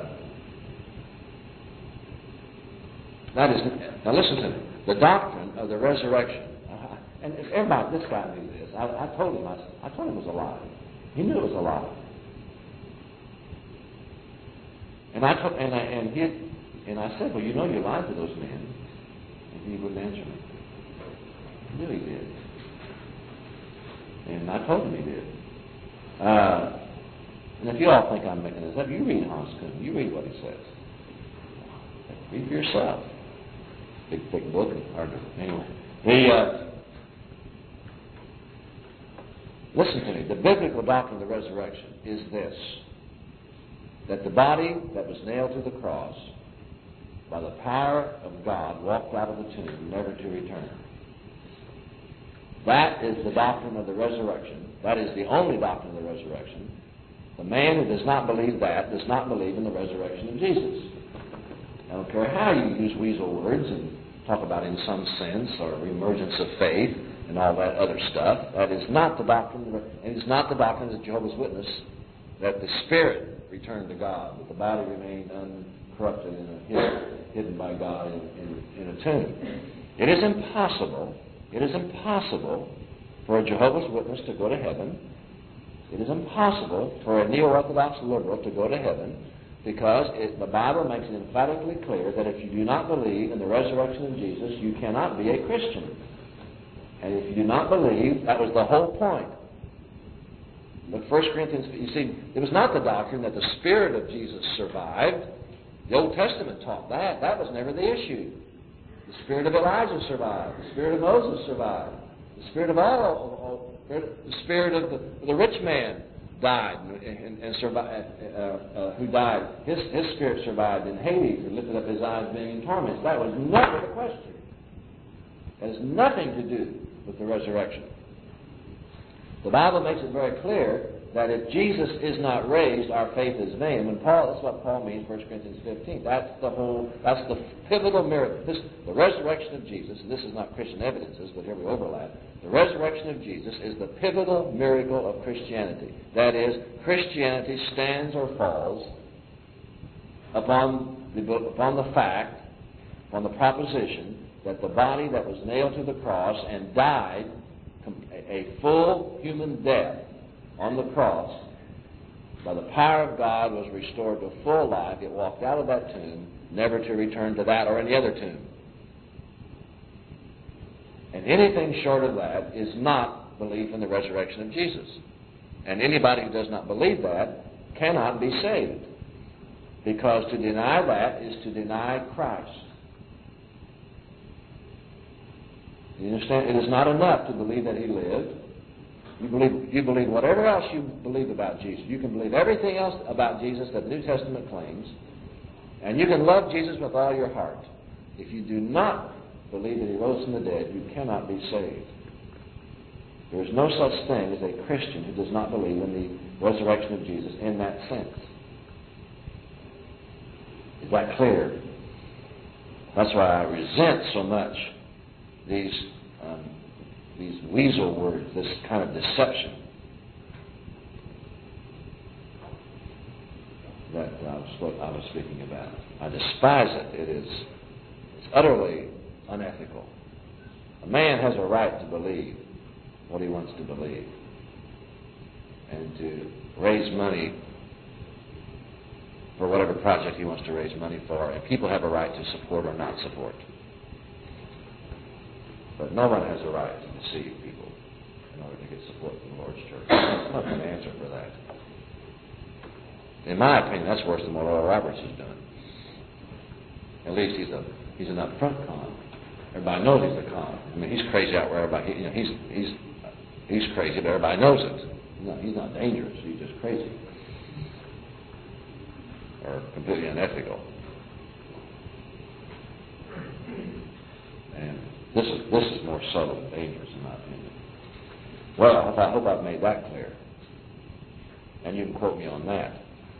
that is, now listen to me, the doctrine of the resurrection, uh, and everybody, this guy knew this. I, I told him, I, I told him it was a lie. He knew it was a lie. And I told, and I, and he, and I said, well, you know, you lied to those men, and he wouldn't answer me. I knew he did. And I told him he did. Uh, and if you all think I'm making this up, you read Hans Kuhn. You read what he says. Read for yourself. Big, thick book. Hard to, anyway. The, uh, listen to me. The biblical doctrine of the resurrection is this. That the body that was nailed to the cross by the power of God walked out of the tomb, never to return. That is the doctrine of the resurrection. That is the only doctrine of the resurrection. The man who does not believe that does not believe in the resurrection of Jesus. I don't care how you use weasel words and talk about in some sense or emergence of faith and all that other stuff. That is not the doctrine. It is not the doctrine of the Jehovah's Witness that the spirit returned to God, that the body remained uncorrupted and hidden, hidden by God in, in, in a tomb. It is impossible. It is impossible for a Jehovah's Witness to go to heaven. It is impossible for a neo-Orthodox liberal to go to heaven because it, the Bible makes it emphatically clear that if you do not believe in the resurrection of Jesus, you cannot be a Christian. And if you do not believe, that was the whole point. Look, First Corinthians, you see, it was not the doctrine that the Spirit of Jesus survived. The Old Testament taught that. That was never the issue. The spirit of Elijah survived. The spirit of Moses survived. The spirit of all, all the spirit of the, the rich man died and, and, and survived. Uh, uh, who died? His his spirit survived in Hades and lifted up his eyes, being in torment. That was never the question. It has nothing to do with the resurrection. The Bible makes it very clear that if Jesus is not raised, our faith is vain. When Paul, that's what Paul means, First Corinthians fifteen. That's the whole, that's the pivotal miracle. This, the resurrection of Jesus, and this is not Christian evidences, but here we overlap. The resurrection of Jesus is the pivotal miracle of Christianity. That is, Christianity stands or falls upon the, upon the fact, upon the proposition that the body that was nailed to the cross and died a full human death on the cross, by the power of God, was restored to full life. It walked out of that tomb, never to return to that or any other tomb. And anything short of that is not belief in the resurrection of Jesus. And anybody who does not believe that cannot be saved. Because to deny that is to deny Christ. You understand? It is not enough to believe that He lived. You believe, you believe whatever else you believe about Jesus. You can believe everything else about Jesus that the New Testament claims, and you can love Jesus with all your heart. If you do not believe that He rose from the dead, you cannot be saved. There is no such thing as a Christian who does not believe in the resurrection of Jesus in that sense. Is that clear? That's why I resent so much these um, these weasel words, this kind of deception that I was, what I was speaking about. I despise it. It is it's utterly unethical. A man has a right to believe what he wants to believe and to raise money for whatever project he wants to raise money for, and people have a right to support or not support. But no one has a right to deceive people in order to get support from the Lord's church. There's not an answer for that. In my opinion, that's worse than what Oral Roberts has done. At least he's a he's an upfront con. Everybody knows he's a con. I mean, he's crazy out where everybody you know he's he's he's crazy, but everybody knows it. He's not, he's not dangerous. He's just crazy or completely unethical. And This is this is more subtle and dangerous, in my opinion. Well, I hope I've made that clear, and you can quote me on that.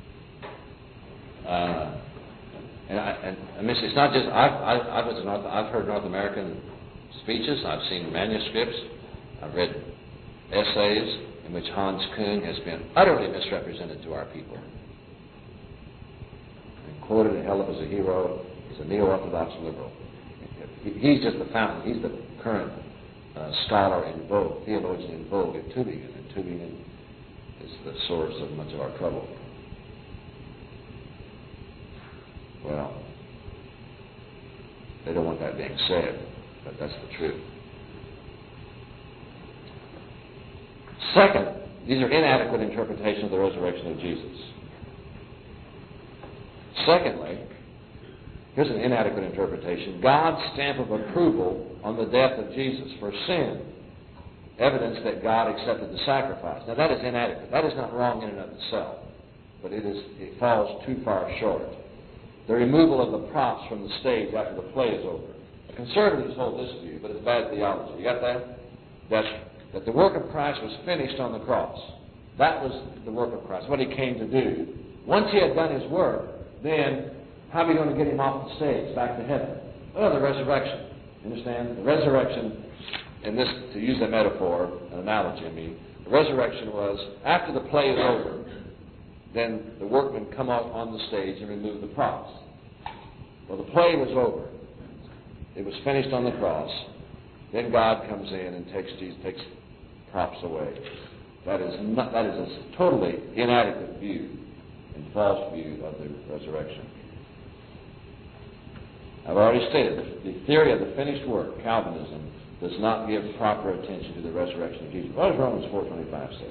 Uh, and I, and, and it's not just I've I've, I've, North, I've heard North American speeches. I've seen manuscripts. I've read essays in which Hans Kuhn has been utterly misrepresented to our people, and quoted and held up as a hero. He's a neo-orthodox liberal. He's just the fountain. He's the current uh, scholar in vogue, theologian in vogue at Tübingen. And Tübingen is the source of much of our trouble. Well, they don't want that being said, but that's the truth. Second, these are inadequate interpretations of the resurrection of Jesus. Secondly, here's an inadequate interpretation. God's stamp of approval on the death of Jesus for sin. Evidence that God accepted the sacrifice. Now that is inadequate. That is not wrong in and of itself. But it is it falls too far short. The removal of the props from the stage after the play is over. The conservatives hold this view, but it's bad theology. You got that? That, that the work of Christ was finished on the cross. That was the work of Christ, what He came to do. Once He had done His work, then how are we going to get Him off the stage, back to heaven? Well, the resurrection. You understand? The resurrection, and this, to use a metaphor, an analogy, I mean, the resurrection was, after the play is over, then the workmen come out on the stage and remove the props. Well, the play was over. It was finished on the cross. Then God comes in and takes Jesus, takes props away. That is not, that is a totally inadequate view and false view of the resurrection. I've already stated that the theory of the finished work, Calvinism, does not give proper attention to the resurrection of Jesus. What does Romans four twenty-five say?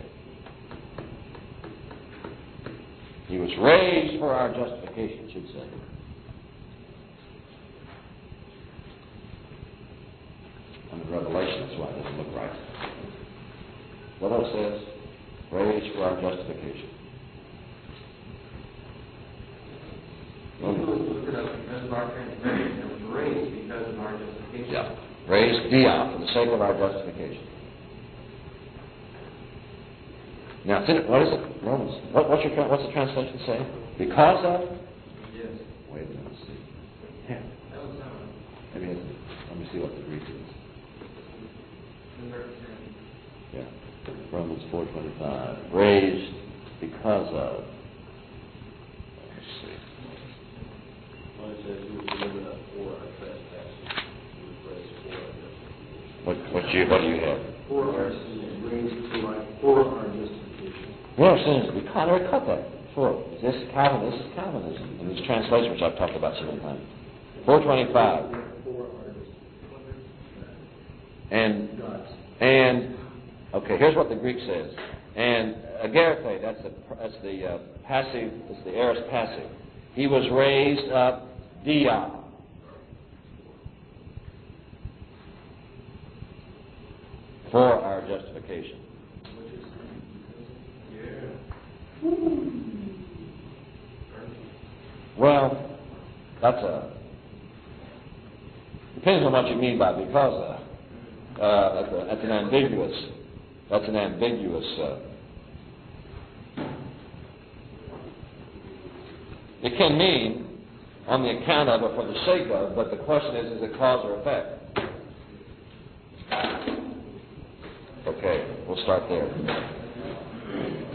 He was raised for our justification, it should say. I'm in Revelation, that's why it doesn't look right. What else says? Raised for our justification. He was lifted up because of our transgression and was raised because of our justification. Yeah. Raised dia, for the sake of our justification. Now, it's in- what is it? Romans. What, what's, your, tra- what's the translation say? Because of? Yes. Wait a minute, let's see. Yeah. That was sound. Maybe it's, let me see what the Greek is. Yeah. Romans four twenty-five. Raised because of. Let's see. Well, it says you were delivered up for our trespasses, you were raised for our justification. What, what, you, what do you have? For our sins, raised to life, for our justification. Well, since we kind of cut that. For this Calvin, this is Calvinism in these translations, which I've talked about several times. four twenty-five. For our justification. And God's. and okay, here's what the Greek says. And agerthe, that's the that's the uh, passive, that's the aorist passive. He was raised up dia. For our justification. Well, that's a depends on what you mean by because of. Uh, that's, a, that's an ambiguous. That's an ambiguous. Uh, it can mean on the account of or for the sake of, but the question is, is it cause or effect? Okay, we'll start there.